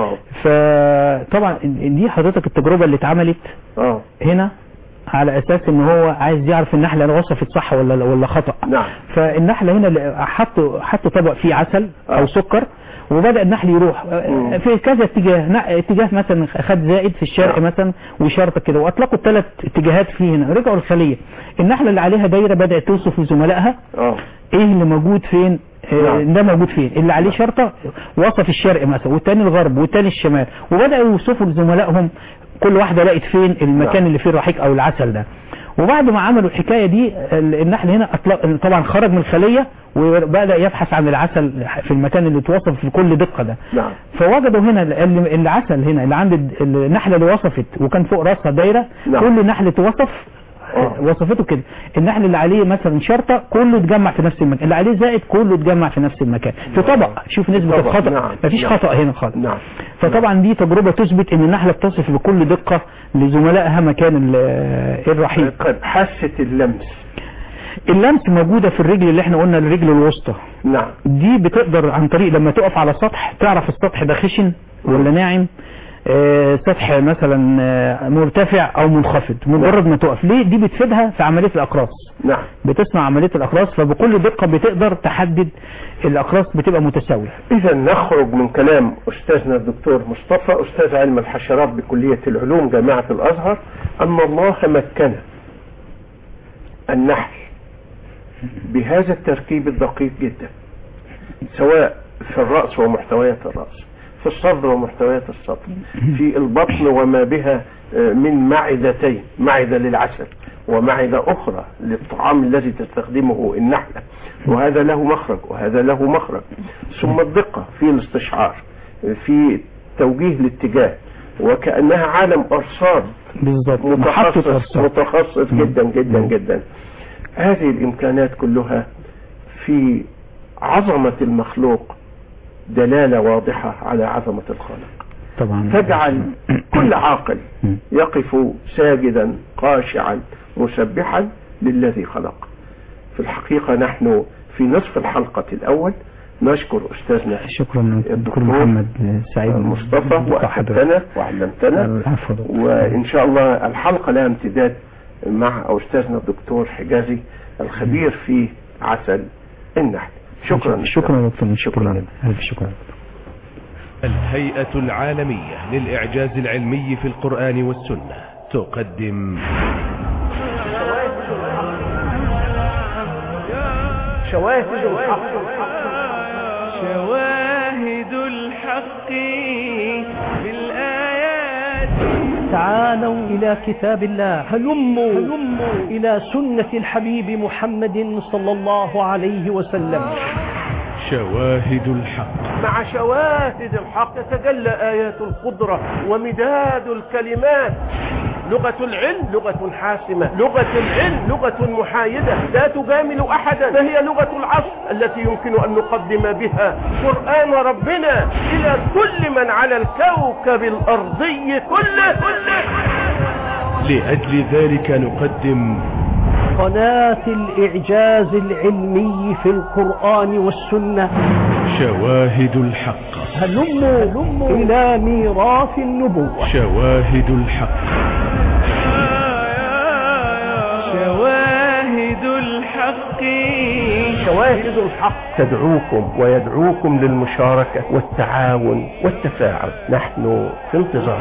فطبعا دي حضرتك التجربة اللي اتعملت هنا على اساس ان هو عايز يعرف النحلة وصفت صح ولا خطأ. نعم. فالنحلة هنا حطوا طبق فيه عسل او سكر، وبدأ النحل يروح في كذا اتجاه مثلا خد زائد في الشرق مثلا وشرطة كده، واطلقوا 3 اتجاهات فيه هنا. رجعوا الخلية، النحلة اللي عليها دايرة بدأت توصف لزملائها ايه اللي موجود فين. ده موجود فين، اللي عليه شرطة وصف الشرق مثلا، والتاني الغرب، والتاني الشمال، وبدأوا يوصفوا لزملائهم كل واحدة لقت فين المكان اللي فيه الرحيق او العسل ده. وبعد ما عملوا الحكاية دي النحل هنا طبعا خرج من الخلية وبدأ يبحث عن العسل في المكان اللي توصف في كل دقة ده. نعم. فوجدوا هنا العسل هنا اللي عند النحلة اللي وصفت وكان فوق راسها دايرة. نعم. كل نحلة توصف وصفته كده. النحل اللي عليه مثلا شرطة كله اتجمع في نفس المكان، اللي عليه زائد كله اتجمع في نفس المكان في طبق. شوف نسبة الخطأ. نعم. مفيش خطأ هنا خالص. نعم. فطبعا دي تجربة تثبت ان النحلة بتصف بكل دقة لزملائها مكان الرحيق. حاسة اللمس موجودة في الرجل اللي احنا قلنا الرجل الوسطى. نعم. دي بتقدر عن طريق لما تقف على سطح تعرف السطح ده خشن ولا ناعم، سطح مثلا مرتفع او منخفض مجرد ما تقف. ليه؟ دي بتفيدها في عملية الاقراص. نعم. بتصنع عملية الاقراص، فبكل دقة بتقدر تحدد الاقراص بتبقى متساوية. اذا نخرج من كلام استاذنا الدكتور مصطفى استاذ علم الحشرات بكلية العلوم جامعة الازهر ان الله مكن النحل بهذا التركيب الدقيق جدا، سواء في الرأس ومحتويات الرأس، في الصدر ومحتويات الصدر، في البطن وما بها من معدتين، معدة للعسل ومعدة أخرى للطعام الذي تستخدمه النحلة، وهذا له مخرج وهذا له مخرج. ثم الدقة في الاستشعار، في توجيه الاتجاه، وكأنها عالم أرصاد متخصص جدا جدا جدا. هذه الإمكانات كلها في عظمة المخلوق دلالة واضحة على عظمة الخالق. طبعا تجعل كل عاقل يقف ساجدا خاشعا مسبحا للذي خلق. في الحقيقة نحن في نصف الحلقة الأول نشكر أستاذنا شكرا الدكتور محمد سعيد مصطفى وأحبتنا وعلمتنا، وإن شاء الله الحلقة لها امتداد مع أستاذنا الدكتور حجازي الخبير في عسل النحل. شكرا دكتور. شكرا. الهيئة العالمية للإعجاز العلمي في القرآن والسنة تقدم شواهد الحق بالآيات. تعالوا إلى كتاب الله، هلموا إلى سنة الحبيب محمد صلى الله عليه وسلم. شواهد الحق. مع شواهد الحق تتجلى آيات القدرة ومداد الكلمات. لغة العلم لغة حاسمة، لغة العلم لغة محايدة لا تجامل أحدا، فهي لغة العصر التي يمكن أن نقدم بها قرآن ربنا إلى كل من على الكوكب الأرضي كله. لأجل ذلك نقدم قناة الإعجاز العلمي في القرآن والسنة، شواهد الحق. هلموا إلى ميراث النبوة. شواهد الحق. شواهد الحق. شواهد الحق تدعوكم ويدعوكم للمشاركة والتعاون والتفاعل. نحن في انتظار.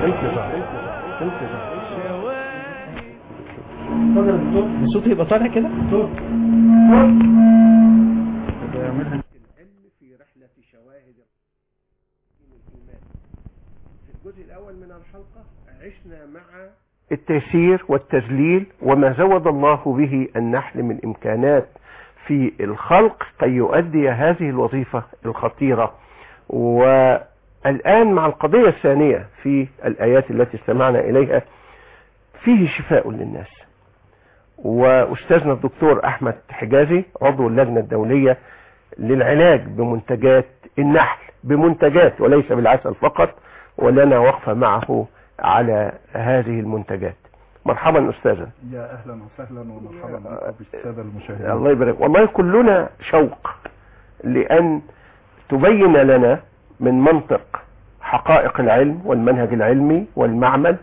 الصوت يبقى طالع كده. العلم في رحلة شواهد الإيمان. في الجزء الأول من الحلقة عشنا مع التيسير والتذليل وما زود الله به النحل من إمكانات في الخلق كي يؤدي هذه الوظيفة الخطيرة. والآن مع القضية الثانية في الآيات التي استمعنا إليها، فيه شفاء للناس. وأستاذنا الدكتور أحمد حجازي عضو اللجنة الدولية للعلاج بمنتجات النحل، بمنتجات وليس بالعسل فقط، ولنا وقفة معه على هذه المنتجات. مرحبا أستاذا. يا أهلا وسهلا ومرحبا بكم بالسادة المشاهدين. الله يبارك. والله كلنا شوق لأن تبين لنا من منطق حقائق العلم والمنهج العلمي والمعمل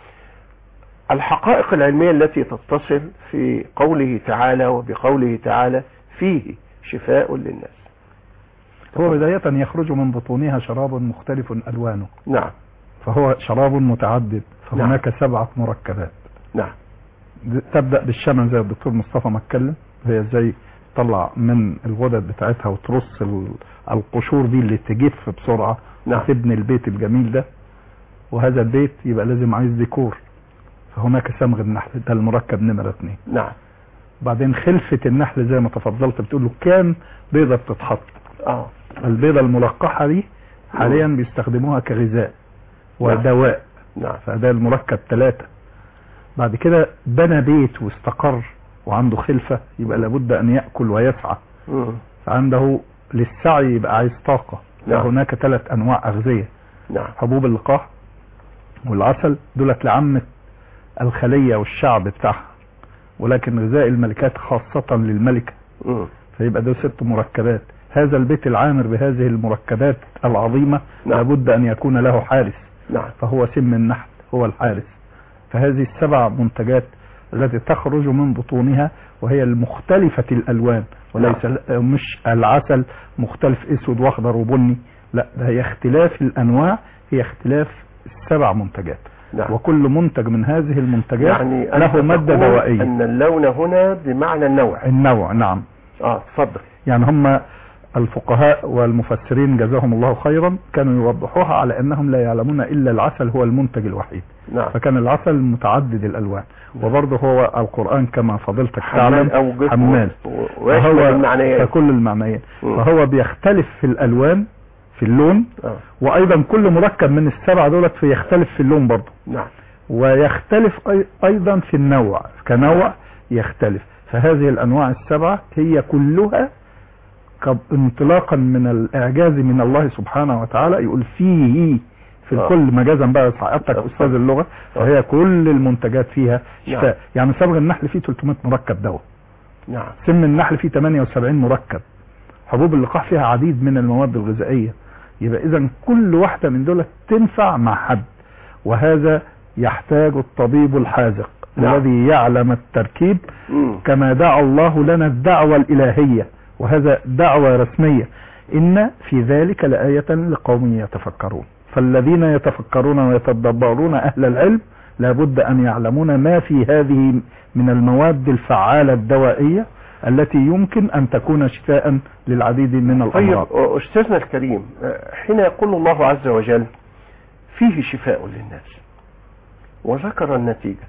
الحقائق العلمية التي تتصل في قوله تعالى وبقوله تعالى فيه شفاء للناس. هو بداية يخرج من بطونها شراب مختلف ألوانه. نعم. فهو شراب متعدد، فهناك نعم. 7 مركبات. نعم. تبدأ بالشمن زي الدكتور مصطفى ما اتكلم، هي ازاي تطلع من الغدد بتاعتها وترص القشور دي اللي تجف بسرعة. نعم. تبني البيت الجميل ده، وهذا البيت يبقى لازم عايز ديكور، فهناك صمغ النحل ده المركب نمرة 2. نعم. بعدين خلفة النحل زي ما تفضلت بتقول له كام بيضة بتتحط. البيضة الملقحة دي حاليا بيستخدموها كغذاء ودواء. نعم. فده المركب 3. بعد كده بنى بيت واستقر وعنده خلفة، يبقى لابد ان يأكل ويسعى. فعنده للسعي يبقى عايز طاقة. نعم. هناك 3 انواع اغذية. نعم. حبوب اللقاح والعسل دولت لعامة الخلية والشعب بتاعها، ولكن غذاء الملكات خاصة للملكة. فيبقى ده 6 مركبات. هذا البيت العامر بهذه المركبات العظيمة. نعم. لابد ان يكون له حارس. نعم. فهو سم النحل هو الحارس. فهذه 7 منتجات التي تخرج من بطونها وهي المختلفة الالوان، وليس نعم. مش العسل مختلف اسود واخضر وبني، لا، ده هي اختلاف الانواع، هي اختلاف 7 منتجات. نعم. وكل منتج من هذه المنتجات يعني له مادة دوائية. ان اللون هنا بمعنى النوع. نعم. تفضل. يعني هم الفقهاء والمفسرين جزاهم الله خيرا كانوا يوضحوها على انهم لا يعلمون الا العسل هو المنتج الوحيد. نعم. فكان العسل متعدد الالوان. وبرضه هو القرآن كما فضلتك تعلم حمال، فكل المعنيين. فهو بيختلف في الالوان في اللون. وايضا كل مركب من ال7 دولت فيختلف في اللون برضه. نعم. ويختلف ايضا في النوع، كنوع يختلف. فهذه الانواع ال7 هي كلها انطلاقا من الاعجاز من الله سبحانه وتعالى، يقول فيه في الكل مجازا بقى سعادتك استاذ اللغة. فهي كل المنتجات فيها شفاء. يعني صبغ النحل فيه 300 مركب دواء. نعم. سم النحل فيه 78 مركب. حبوب اللقاح فيها عديد من المواد الغذائية. يبقى اذا كل واحدة من دول تنفع مع حد، وهذا يحتاج الطبيب الحاذق. نعم. الذي يعلم التركيب. كما دعا الله لنا الدعوة الإلهية، وهذا دعوة رسمية. إن في ذلك لآية لقوم يتفكرون. فالذين يتفكرون ويتدبرون أهل العلم لابد أن يعلمون ما في هذه من المواد الفعالة الدوائية التي يمكن أن تكون شفاء للعديد من الأمراض. طيب أستاذنا الكريم، حين يقول الله عز وجل فيه شفاء للناس وذكر النتيجة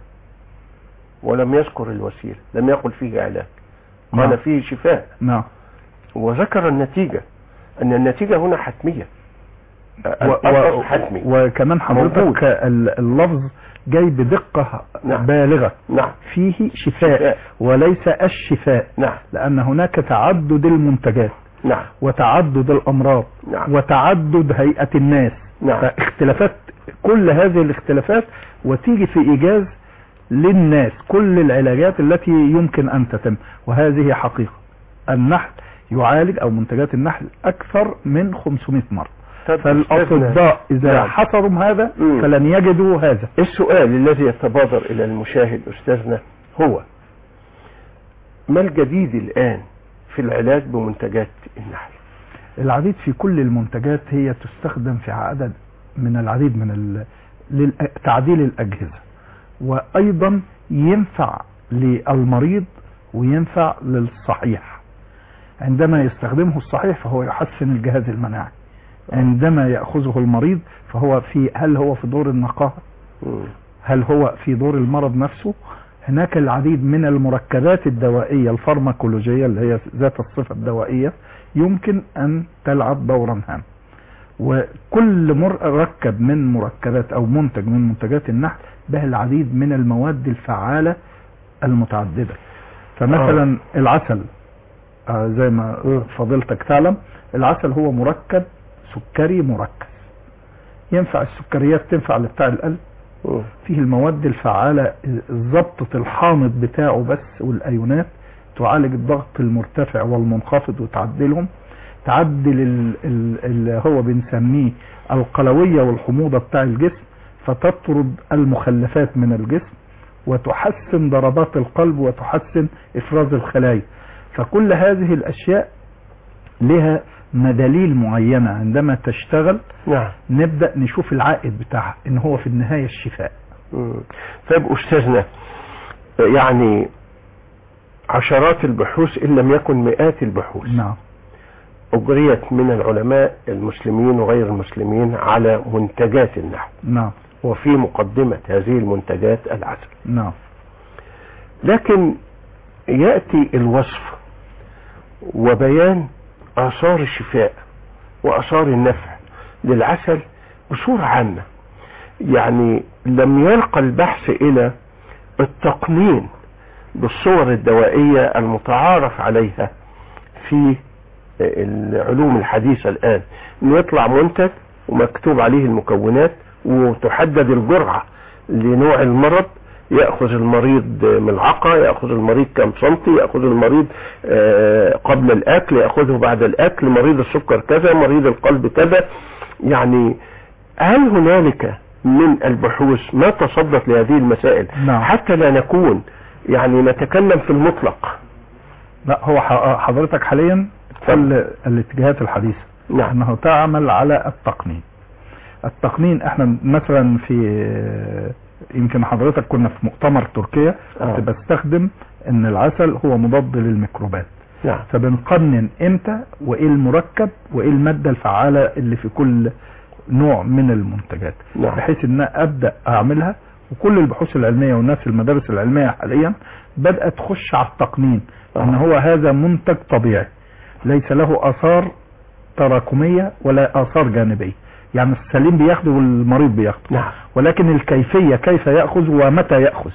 ولم يذكر الوسيلة، لم يقل فيه علاج، قال فيه شفاء. نعم. وذكر النتيجة، أن النتيجة هنا حتمية. حتمي. وكمان حضرتك اللفظ جاي بدقة نعم. بالغة. نعم. فيه شفاء وليس الشفاء. نعم. لأن هناك تعدد المنتجات. نعم. وتعدد الأمراض. نعم. وتعدد هيئة الناس. نعم. فاختلافات كل هذه الاختلافات وتيجي في إيجاز للناس كل العلاجات التي يمكن أن تتم. وهذه حقيقة. النحل يعالج أو منتجات النحل أكثر من 500 مرة. فالأطباء إذا حصروا هذا فلن يجدوا هذا. السؤال الذي يتبادر إلى المشاهد أستاذنا هو ما الجديد الآن في العلاج بمنتجات النحل؟ العديد في كل المنتجات هي تستخدم في عدد من العديد من تعديل الأجهزة، وأيضا ينفع للمريض وينفع للصحيح. عندما يستخدمه الصحيح فهو يحسن الجهاز المناعي، عندما يأخذه المريض فهو هل هو في دور النقاهة، هل هو في دور المرض نفسه. هناك العديد من المركبات الدوائية الفارماكولوجية اللي هي ذات الصفة الدوائية يمكن أن تلعب دورا هام. وكل مركب من مركبات أو منتج من منتجات النحل به العديد من المواد الفعالة المتعددة. فمثلا العسل زي ما فضلتك تعلم، العسل هو مركب سكري مركز، ينفع السكريات تنفع لبتاع القلب، فيه المواد الفعالة ضبطة الحامض بتاعه بس والأيونات تعالج الضغط المرتفع والمنخفض وتعدلهم، تعدل اللي هو بنسميه القلوية والحموضة بتاع الجسم فتطرد المخلفات من الجسم وتحسن ضربات القلب وتحسن إفراز الخلايا. فكل هذه الأشياء لها مدليل معينة عندما تشتغل. نعم. نبدأ نشوف العائد بتاعها ان هو في النهاية الشفاء. طيب أستاذنا، يعني عشرات البحوث إن لم يكن مئات البحوث نعم أجريت من العلماء المسلمين وغير المسلمين على منتجات النحل. نعم. وفي مقدمة هذه المنتجات العسل. نعم. لكن يأتي الوصف وبيان آثار الشفاء وآثار النفع للعسل بصورة عامة، يعني لم يرقى البحث إلى التقنين بالصور الدوائية المتعارف عليها في العلوم الحديثة الآن، إنه يطلع منتج ومكتوب عليه المكونات وتحدد الجرعة لنوع المرض، يأخذ المريض ملعقة، يأخذ المريض كم سنتي، يأخذ المريض قبل الأكل، يأخذه بعد الأكل، مريض السكر كذا، مريض القلب كذا. يعني هل هنالك من البحوث ما تصدت لهذه المسائل؟ نعم. حتى لا نكون يعني نتكلم في المطلق. لا، هو حضرتك حاليا كل الاتجاهات الحديثة نعم. انه تعمل على التقنين. احنا مثلا في يمكن حضرتك كنا في مؤتمر تركيا كنت بستخدم ان العسل هو مضاد للميكروبات. نعم. فبنقنن امتى وايه المركب وايه المادة الفعالة اللي في كل نوع من المنتجات. نعم. بحيث ان ابدأ اعملها، وكل البحوث العلمية والناس في المدارس العلمية حاليا بدأت تخش على التقنين ان هو هذا منتج طبيعي ليس له اثار تراكمية ولا اثار جانبية. يعني السليم بياخده والمريض بياخده. نعم. ولكن الكيفية كيف يأخذ ومتى يأخذ،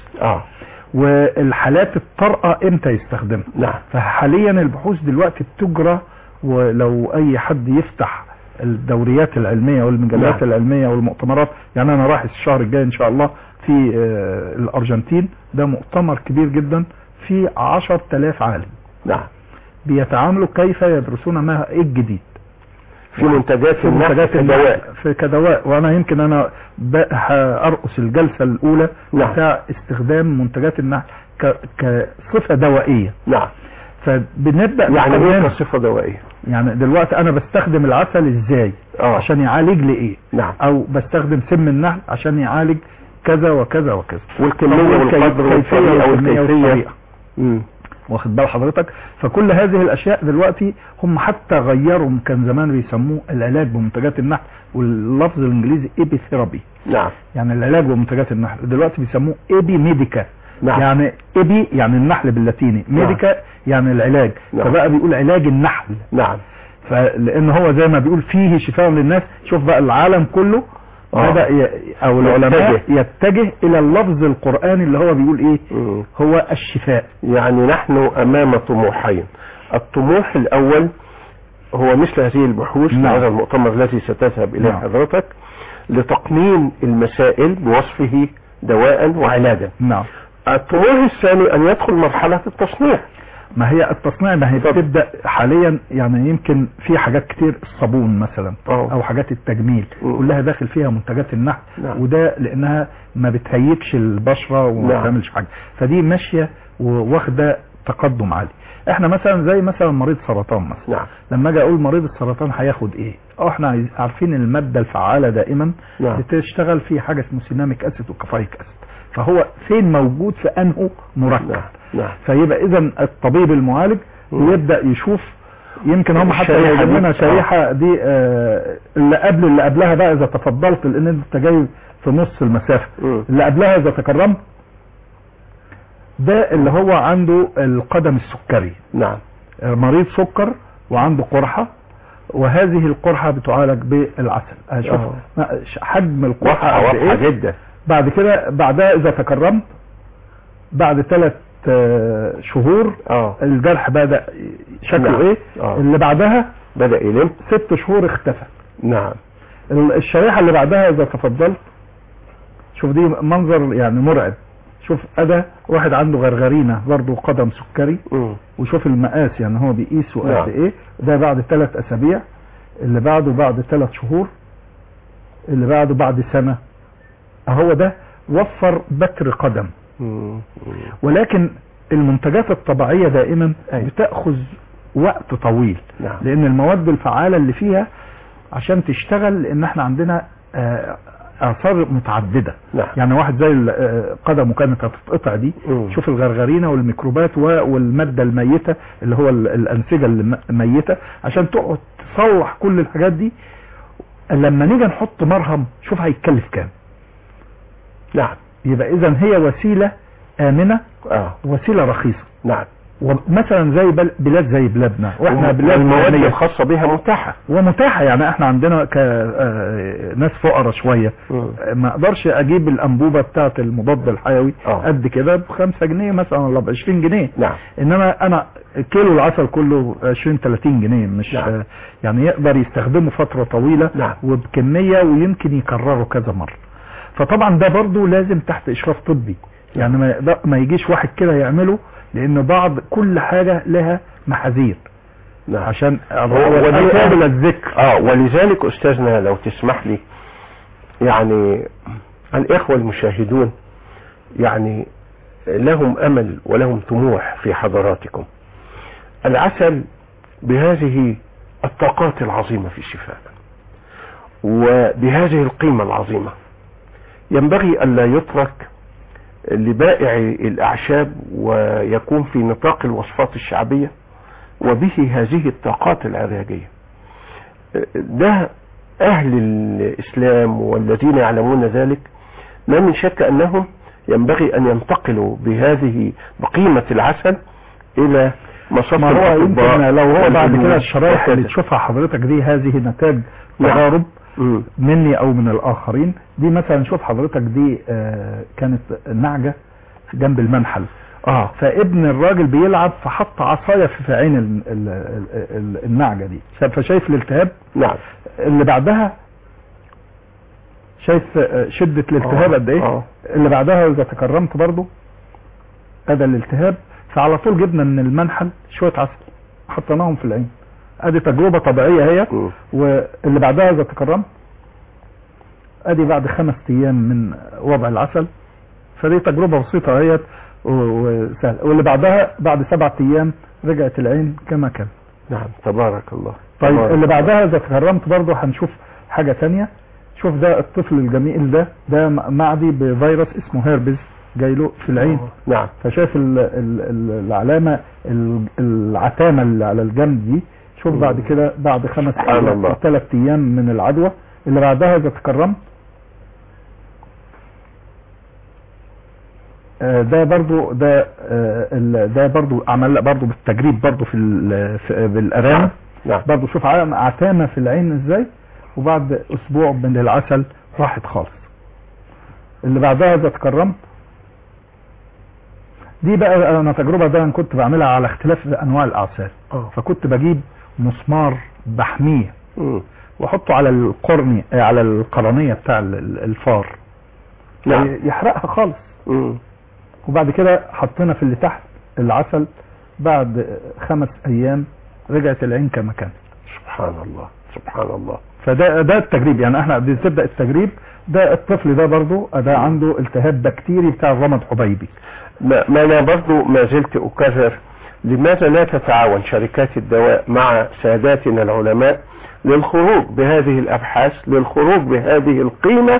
والحالات الطارئة امتى يستخدمها. نعم. فحاليا البحوث دلوقتي بتجرى، ولو اي حد يفتح الدوريات العلمية والمجلات نعم. العلمية والمؤتمرات، يعني انا رايح الشهر الجاي ان شاء الله في الارجنتين، ده مؤتمر كبير جدا فيه 10,000 عالم. نعم. بيتعاملوا كيف يدرسون ما ايه الجديد في منتجات النحل كدواء. وانا يمكن انا ارقص الجلسة الاولى. نعم. بتاع استخدام منتجات النحل كصفة دوائية. نعم. فبنبدأ يعني ايه كصفة دوائية؟ يعني دلوقتي انا بستخدم العسل ازاي عشان يعالج لي ايه. نعم. او بستخدم سم النحل عشان يعالج كذا وكذا وكذا، والكمية والقدر والطريقة والكيفية. واخد بال حضرتك. فكل هذه الاشياء دلوقتي هم حتى غيروا، كان زمان بيسموه العلاج بمنتجات النحل، واللفظ الانجليزي ايبي ثيرابي. نعم. يعني العلاج بمنتجات النحل دلوقتي بيسموه ايبي ميديكا. نعم. يعني ايبي يعني النحل باللاتيني، ميديكا نعم. يعني العلاج. نعم. فبقى بيقول علاج النحل. نعم. فلان هو زي ما بيقول فيه شفاء للناس. شوف بقى العالم كله بدأ او العلماء يتجه الى اللفظ القرآني اللي هو بيقول ايه هو الشفاء. يعني نحن امام طموحين. الطموح الاول هو مثل هذه البحوث هذا المؤتمر الذي ستذهب اليه حضرتك لتقنين المسائل بوصفه دواء وعلاجا. الطموح الثاني ان يدخل مرحلة التصنيع. ما هي التصنيع ما هي بتبدأ حاليا، يعني يمكن في حاجات كتير، الصابون مثلا او حاجات التجميل كلها داخل فيها منتجات النحل. وده لانها ما بتهيكش البشرة وما بتعملش حاجة، فدي ماشية واخدة تقدم عالي. احنا مثلا زي مثلا مريض سرطان مثلا لما اجي اقول مريض السرطان هياخد ايه، احنا عارفين المادة الفعالة دائما بتشتغل في حاجة اسمه سيناميك اسيد وكافايك اسيد، فهو فين موجود في انه مركب. فيبقى اذا الطبيب المعالج يبدأ يشوف، يمكن هم حتى يجيبوا لنا شريحة دي اللي قبلها بقى اذا تفضلت، لان انت جاي في نص المسافة. اللي قبلها اذا تكرمت ده اللي هو عنده القدم السكري. مريض سكر وعنده قرحة، وهذه القرحة بتعالج بالعسل. شوف حجم القرحة واضحة جدا. بعد كده بعدها اذا تكرمت بعد 3 شهور الجرح بدأ شكله ايه. اللي بعدها بدأ يلم. 6 شهور اختفى. الشريحة اللي بعدها اذا تفضلت، شوف دي منظر يعني مرعب. شوف ده واحد عنده غرغرينة برضه قدم سكري، وشوف المقاس يعني هو بيقيس قد ايه. ده بعد 3 اسابيع، اللي بعده بعد 3 شهور، اللي بعده بعد سنة. اهو ده وفر بكر قدم. ولكن المنتجات الطبيعية دائما بتأخذ وقت طويل، لان المواد الفعالة اللي فيها عشان تشتغل، لان احنا عندنا اثار متعددة. يعني واحد زي قدمه كانت هتتقطع دي، شوف الغرغرينة والميكروبات والمادة الميتة اللي هو الانسجة الميتة، عشان تقعد تصلح كل الحاجات دي. لما نيجي نحط مرهم شوف هيتكلف كام. يبقى اذا هي وسيلة امنة، وسيلة رخيصة. ومثلا زي بلاد زي بلادنا، واحنا بلاد المواد الخاصة بها متاحة يعني احنا عندنا كناس فقراء شوية، ما اقدرش اجيب الانبوبة بتاعت المضاد الحيوي قد كده ب5 جنيه مثلا ولا ب20 جنيه. انما انا كيلو العسل كله 20-30 جنيه، مش يعني يقدر يستخدمه فترة طويلة وبكمية، ويمكن يكرره كذا مرة. فطبعا ده برضو لازم تحت اشراف طبي، يعني ما يجيش واحد كده يعمله، لان كل حاجة لها محاذير عشان ولذلك الذكر. ولذلك استاذنا لو تسمح لي، يعني الاخوة المشاهدون يعني لهم امل ولهم طموح في حضراتكم. العسل بهذه الطاقات العظيمة في الشفاء وبهذه القيمة العظيمة، ينبغي ألا يترك لبائع الأعشاب ويكون في نطاق الوصفات الشعبية وبه هذه الطاقات العلاجية. ده أهل الإسلام والذين يعلمون ذلك ما من شك أنهم ينبغي أن ينتقلوا بقيمة العسل إلى مصادر الأطباء. لو هو بعد كده الشرايح اللي تشوفها حضرتك دي هذه نتاج تجارب مني او من الاخرين. دي مثلا شوف حضرتك دي كانت نعجة جنب المنحل، فابن الراجل بيلعب فحط عصاية في عين النعجة دي، فشايف الالتهاب. اللي بعدها شايف شدة الالتهاب قد ايه. اللي بعدها اذا تكرمت برضو ادى الالتهاب، فعلى طول جبنا من المنحل شوية عسل حطيناهم في العين. ادي تجربة طبيعية هي. واللي بعدها اذا تكرمت ادي بعد 5 ايام من وضع العسل، فدي تجربة بسيطة هي وسهلة. واللي بعدها بعد 7 ايام رجعت العين كما كان. تبارك الله. طيب اللي بعدها اذا تكرمت برضو هنشوف حاجة تانية. شوف ده الطفل الجميل ده معدي بفيروس اسمه هيربز جاي له في العين. فشايف العلامة العتامة اللي على الجنب دي. شوف بعد كده بعد 5 أيام 3 ايام من العدوى. اللي بعدها اذا تكرمت ده برضو عمل برضو بالتجريب برضو بالارانب. برضو شوف عتامة في العين ازاي، وبعد اسبوع من العسل راحت خالص. اللي بعدها اذا تكرمت دي بقى انا تجربة ده انا كنت بعملها على اختلاف انواع الاعسال. فكنت بجيب مسمار بحميه واحطه على القرني على القرنية بتاع الفار يحرقها خالص. وبعد كده حطينا في اللي تحت العسل، بعد 5 ايام رجعت العين كما كانت. سبحان الله سبحان الله. فده التجريب، يعني احنا بنبدا التجريب. ده الطفل ده برضو ده عنده التهاب بكتيري بتاع الرمد حبيبي. ما انا برضو ما زلت اكرر، لماذا لا تتعاون شركات الدواء مع ساداتنا العلماء للخروج بهذه الابحاث، للخروج بهذه القيمة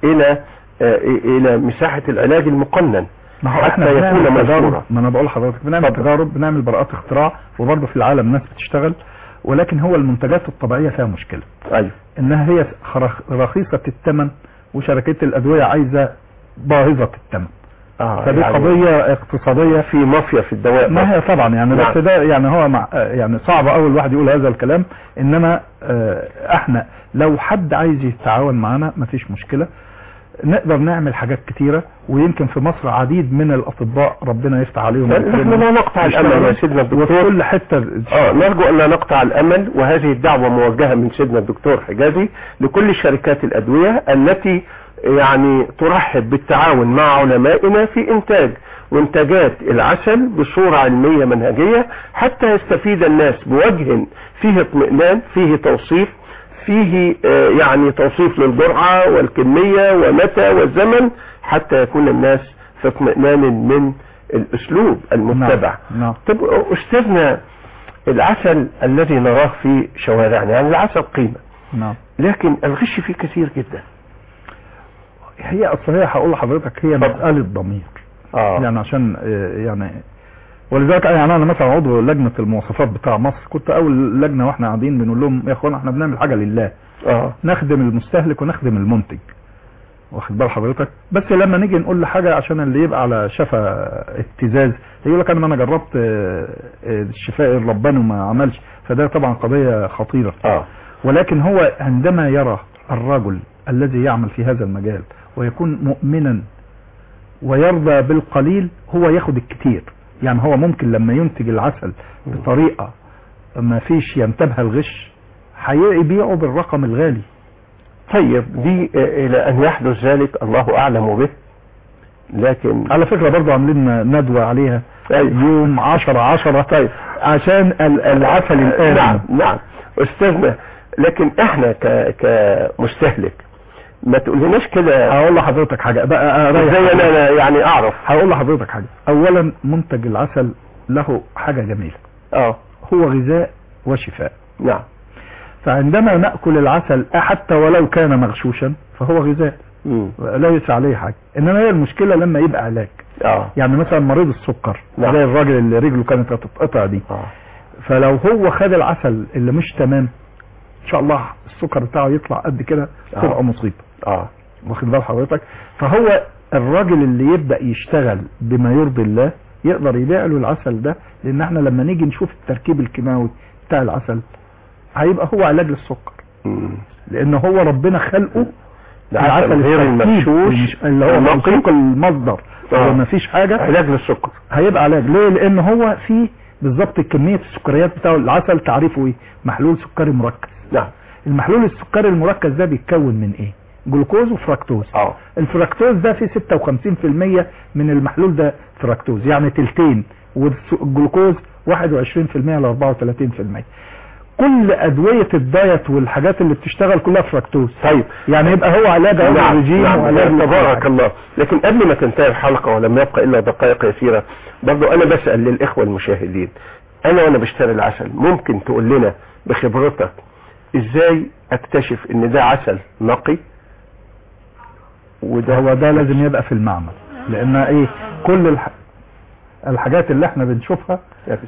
الى مساحة العلاج المقنن حتى يكون منشورا. ما انا بقول لحضرتك بنعمل تجارب، بنعمل براءات اختراع، وبرضه في العالم ناس بتشتغل، ولكن هو المنتجات الطبيعية فيها مشكلة. ايوه، انها هي رخيصة الثمن، وشركات الادوية عايزة باهظة الثمن. فدي يعني قضية اقتصادية، في مافيا في الدواء. ما هي طبعا يعني نعم. بس ده يعني هو يعني صعب اول واحد يقول هذا الكلام، انما احنا لو حد عايز يتعاون معنا مفيش مشكلة، نقدر نعمل حاجات كتيرة. ويمكن في مصر عديد من الاطباء ربنا يفتح عليهم. نحن لا نقطع الامل يا سيدنا الدكتور، وكل حتة نرجو ان لا نقطع الامل. وهذه الدعوة موجهة من سيدنا الدكتور حجازي لكل شركات الادوية التي يعني ترحب بالتعاون مع علمائنا في انتاج وانتاجات العسل بصورة علمية منهجية، حتى يستفيد الناس بوجه فيه اطمئنان، فيه توصيف، فيه يعني توصيف للجرعة والكمية ومتى والزمن، حتى يكون الناس في اطمئنان من الاسلوب المتبع. طب استاذنا، العسل الذي نراه في شوارعنا، يعني العسل قيمة، لكن الغش فيه كثير جدا. هي اصلا هقول لحضرتك هي مسألة ضمير. يعني عشان يعني ولذلك يعني انا مثلا عضو لجنة المواصفات بتاع مصر، كنت اول لجنة واحنا قاعدين بنقول لهم يا اخوانا احنا بنعمل حاجة لله، نخدم المستهلك ونخدم المنتج، واخد بال حضرتك. بس لما نيجي نقول لحاجة عشان اللي يبقى على شفا ابتزاز يقول لك انا جربت الشفاء الرباني وما عملش، فده طبعا قضية خطيرة. ولكن هو عندما يرى الرجل الذي يعمل في هذا المجال ويكون مؤمنا ويرضى بالقليل، هو ياخد الكتير. يعني هو ممكن لما ينتج العسل بطريقة ما فيش ينتبه الغش هيبيعه بالرقم الغالي. طيب دي الى ان يحدث ذلك الله اعلم به. لكن على فكرة برضو عاملين ندوة عليها يوم 10/10 طيب عشان العسل الآن. نعم استاذنا، لكن احنا كمستهلك ما تقولناش كده. هقول لحضرتك حاجة بقى زي انا يعني اعرف. هقول لحضرتك حاجة. اولا منتج العسل له حاجة جميلة، هو غذاء وشفاء. نعم. فعندما نأكل العسل حتى ولو كان مغشوشا فهو غذاء ليس عليه حاجة. انما هي المشكلة لما يبقى علاج. يعني مثلا مريض السكر، زي الراجل اللي رجله كانت هتتقطع دي، فلو هو خد العسل اللي مش تمام ان شاء الله السكر بتاعه يطلع قد كده، تبقى مصيبة. واخد بال حضرتك. فهو الراجل اللي يبدأ يشتغل بما يرضي الله يقدر يبيع له العسل ده، لان احنا لما نيجي نشوف التركيب الكيماوي بتاع العسل هيبقى هو علاج للسكر. لان هو ربنا خلقه العسل غير المغشوش اللي هو موثوق المصدر، وما فيش حاجة علاج للسكر، هيبقى علاج. ليه؟ لان هو فيه بالظبط كمية السكريات بتاعه. العسل تعريفه ايه؟ محلول سكري مركز. نعم. المحلول السكري المركز ده بيتكون من ايه؟ جلوكوز وفركتوز. الفركتوز ده فيه 56% من المحلول ده فركتوز، يعني تلتين، والجلوكوز 21% ل 34%. كل ادوية الدايت والحاجات اللي بتشتغل كلها فركتوز. طيب يعني يبقى هو علاج الرجيم وعلاج تبارك الله. لكن قبل ما تنتهي الحلقة ولم يبقى الا دقائق يسيرة، برضو انا بسأل للاخوة المشاهدين، وانا بشتري العسل ممكن تقول لنا بخبرتك ازاي اكتشف ان ده عسل نقي؟ وده هو ده لازم يبقى في المعمل، لان ايه كل الحاجات اللي احنا بنشوفها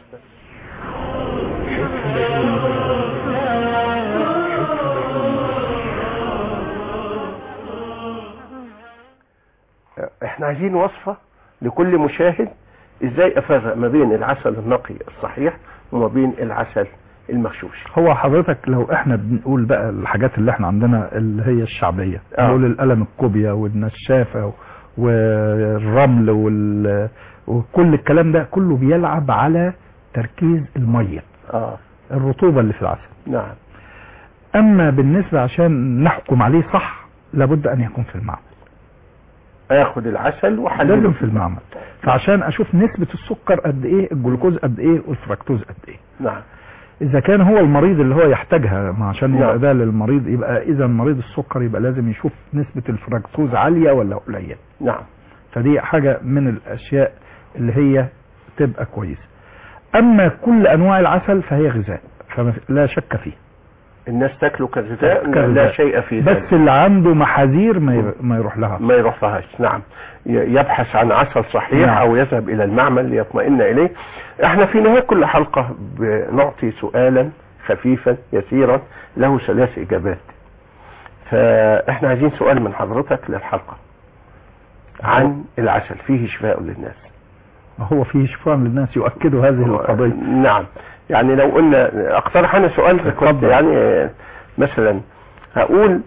احنا عايزين وصفة لكل مشاهد ازاي افرق ما بين العسل النقي الصحيح وما بين العسل المغشوش. هو حضرتك لو احنا بنقول بقى الحاجات اللي احنا عندنا اللي هي الشعبية، نقول القلم الكوبيا والنشافة والرمل وكل الكلام ده كله بيلعب على تركيز المية، الرطوبة اللي في العسل. نعم. اما بالنسبة عشان نحكم عليه صح لابد ان يكون في المعمل. اخد العسل وحلله لازم في المعمل، فعشان اشوف نسبة السكر قد ايه، الجلوكوز قد ايه، والفركتوز قد ايه. نعم. اذا كان هو المريض اللي هو يحتاجها عشان نعم. يبقى ده للمريض، يبقى اذا مريض السكر يبقى لازم يشوف نسبة الفركتوز عالية ولا قليلة. نعم. فدي حاجة من الاشياء اللي هي تبقى كويسة. اما كل انواع العسل فهي غذاء فلا شك فيه، الناس تاكله كغذاء لا شيء فيه ذلك. بس اللي عنده محاذير ما يروح لها، ما يروح لهاش. نعم. يبحث عن عسل صحيح. نعم. او يذهب الى المعمل ليطمئن اليه. احنا في نهاية كل حلقة بنعطي سؤالا خفيفا يسيرا له 3 اجابات، فاحنا عايزين سؤال من حضرتك للحلقة عن العسل فيه شفاء للناس. هو فيه شفاء للناس يؤكدوا هذه القضية. نعم. يعني لو قلنا اقترح انا سؤال كنت يعني مثلا هقول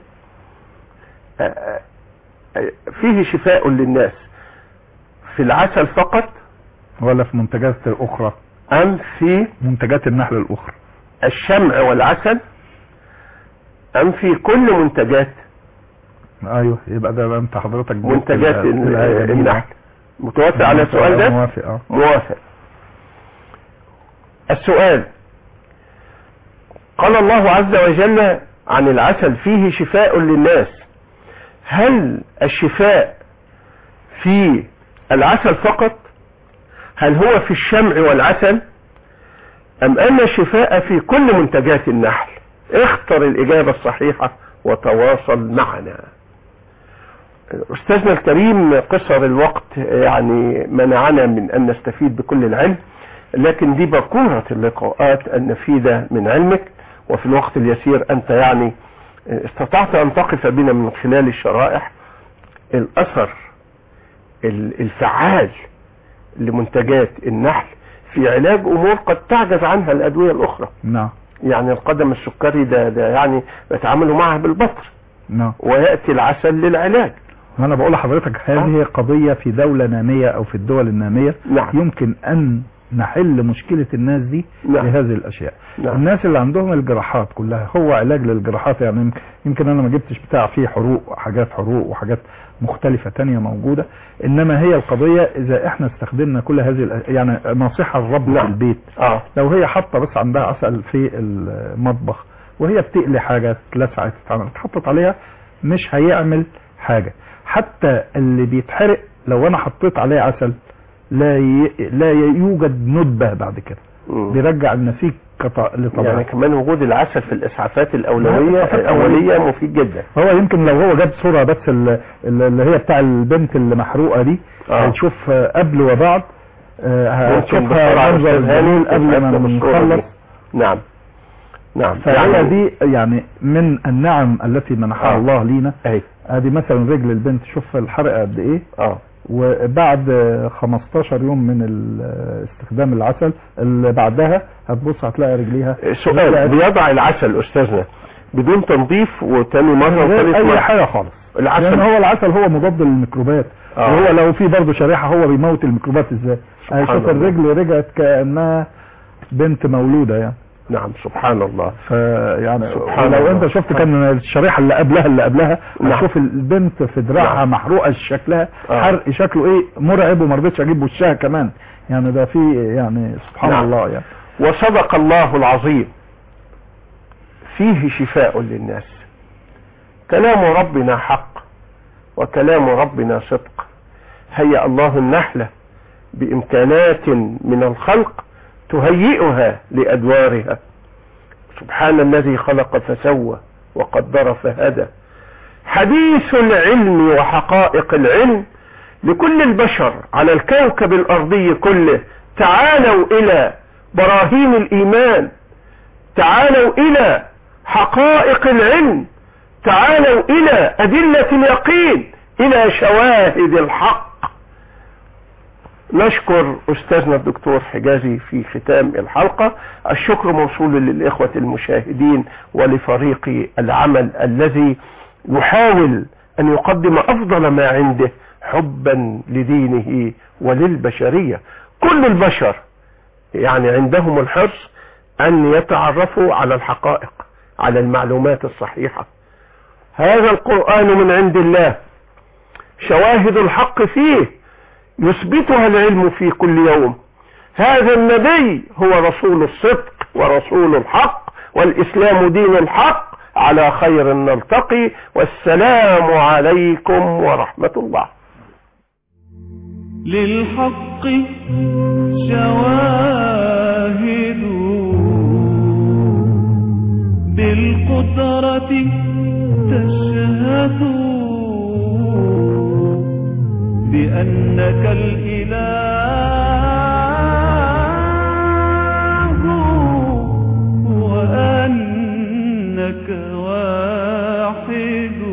فيه شفاء للناس في العسل فقط ولا في منتجات اخرى ام في منتجات النحل الاخرى، الشمع والعسل ام في كل منتجات؟ ايوه يبقى ده انت حضرتك منتجات النحل. متوافق على السؤال ده؟ موافق. موافق. السؤال: قال الله عز وجل عن العسل فيه شفاء للناس، هل الشفاء في العسل فقط؟ هل هو في الشمع والعسل ام ان الشفاء في كل منتجات النحل؟ اختر الاجابة الصحيحة وتواصل معنا. استاذنا الكريم قصر الوقت يعني منعنا من ان نستفيد بكل العلم، لكن دي بكورة اللقاءات النفيدة من علمك، وفي الوقت اليسير انت يعني استطعت ان تقف بنا من خلال الشرائح الاثر الفعال لمنتجات النحل في علاج امور قد تعجز عنها الادوية الاخرى. نعم. يعني القدم السكري ده يعني بيتعاملوا معها بالبطر. نعم. ويأتي العسل للعلاج. وانا بقول لحضرتك هذه قضية في دولة نامية او في الدول النامية. نعم. يمكن ان نحل مشكلة الناس دي. نعم. بهذه الاشياء. نعم. الناس اللي عندهم الجراحات كلها هو علاج للجراحات، يعني يمكن انا ما جبتش بتاع فيه حروق، حاجات حروق وحاجات مختلفة تانية موجودة، انما هي القضية اذا احنا استخدمنا كل هذه يعني نصيحة الرب. نعم. في البيت لو هي حاطة بس عندها عسل في المطبخ وهي بتقلي حاجة اتلسعت اتحطت عليها مش هيعمل حاجة. حتى اللي بيتحرق لو انا حطيت عليه عسل لا يوجد ندبة بعد كده. بيرجع النسيج لطبيعته. يعني كمان وجود العسل في الاسعافات الاولية مفيد جدا. هو يمكن لو هو جاب صورة بس اللي هي بتاع البنت اللي محروقة دي هتشوف قبل وبعد، هتشوفها منظر الجميل قبل ما نخلص. نعم. نعم. فهي دي يعني من النعم التي منحها الله لينا. ادي مثلا رجل البنت شوف الحرقة قد ايه. وبعد 15 يوم من استخدام العسل اللي بعدها هتبص هتلاقي رجليها. سؤال: بيضع العسل استاذنا بدون تنظيف وتاني مرة وثالث مرة؟ اي حاجة خالص. لان هو العسل هو مضاد للميكروبات. وهو لو في برضه شريحة هو بيموت الميكروبات ازاي. هيشوف الرجل رجعت كأنها بنت مولودة يعني. نعم. سبحان الله. فيعني لو انت شفت كان الشريحة اللي قبلها هتشوف البنت في دراعها محروقة شكلها حرق شكله ايه مرعب، وما رضيتش اجيب وشها كمان يعني. ده في يعني سبحان الله يعني. وصدق الله العظيم فيه شفاء للناس. كلام ربنا حق وكلام ربنا صدق. هيأ الله النحلة بإمكانات من الخلق تهيئها لأدوارها. سبحان الذي خلق فسوى وقدر فهدى. حديث العلم وحقائق العلم لكل البشر على الكوكب الأرضي كله. تعالوا إلى براهين الإيمان، تعالوا إلى حقائق العلم، تعالوا إلى أدلة اليقين، إلى شواهد الحق. نشكر أستاذنا الدكتور حجازي في ختام الحلقة. الشكر موصول للإخوة المشاهدين ولفريق العمل الذي يحاول أن يقدم أفضل ما عنده حبا لدينه وللبشرية. كل البشر يعني عندهم الحرص أن يتعرفوا على الحقائق، على المعلومات الصحيحة. هذا القرآن من عند الله، شواهد الحق فيه يثبتها العلم في كل يوم. هذا النبي هو رسول الصدق ورسول الحق، والإسلام دين الحق. على خير نلتقي، والسلام عليكم ورحمة الله. للحق شواهد بالقدرة تشهد بأنك الإله وأنك واحد.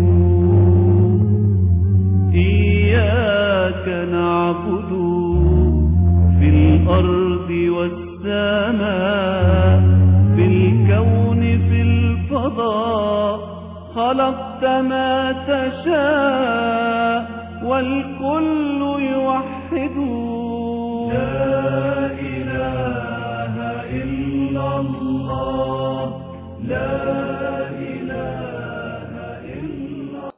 إياك نعبد في الأرض والسماء، في الكون في الفضاء، خلقت ما تشاء والكل يوحد.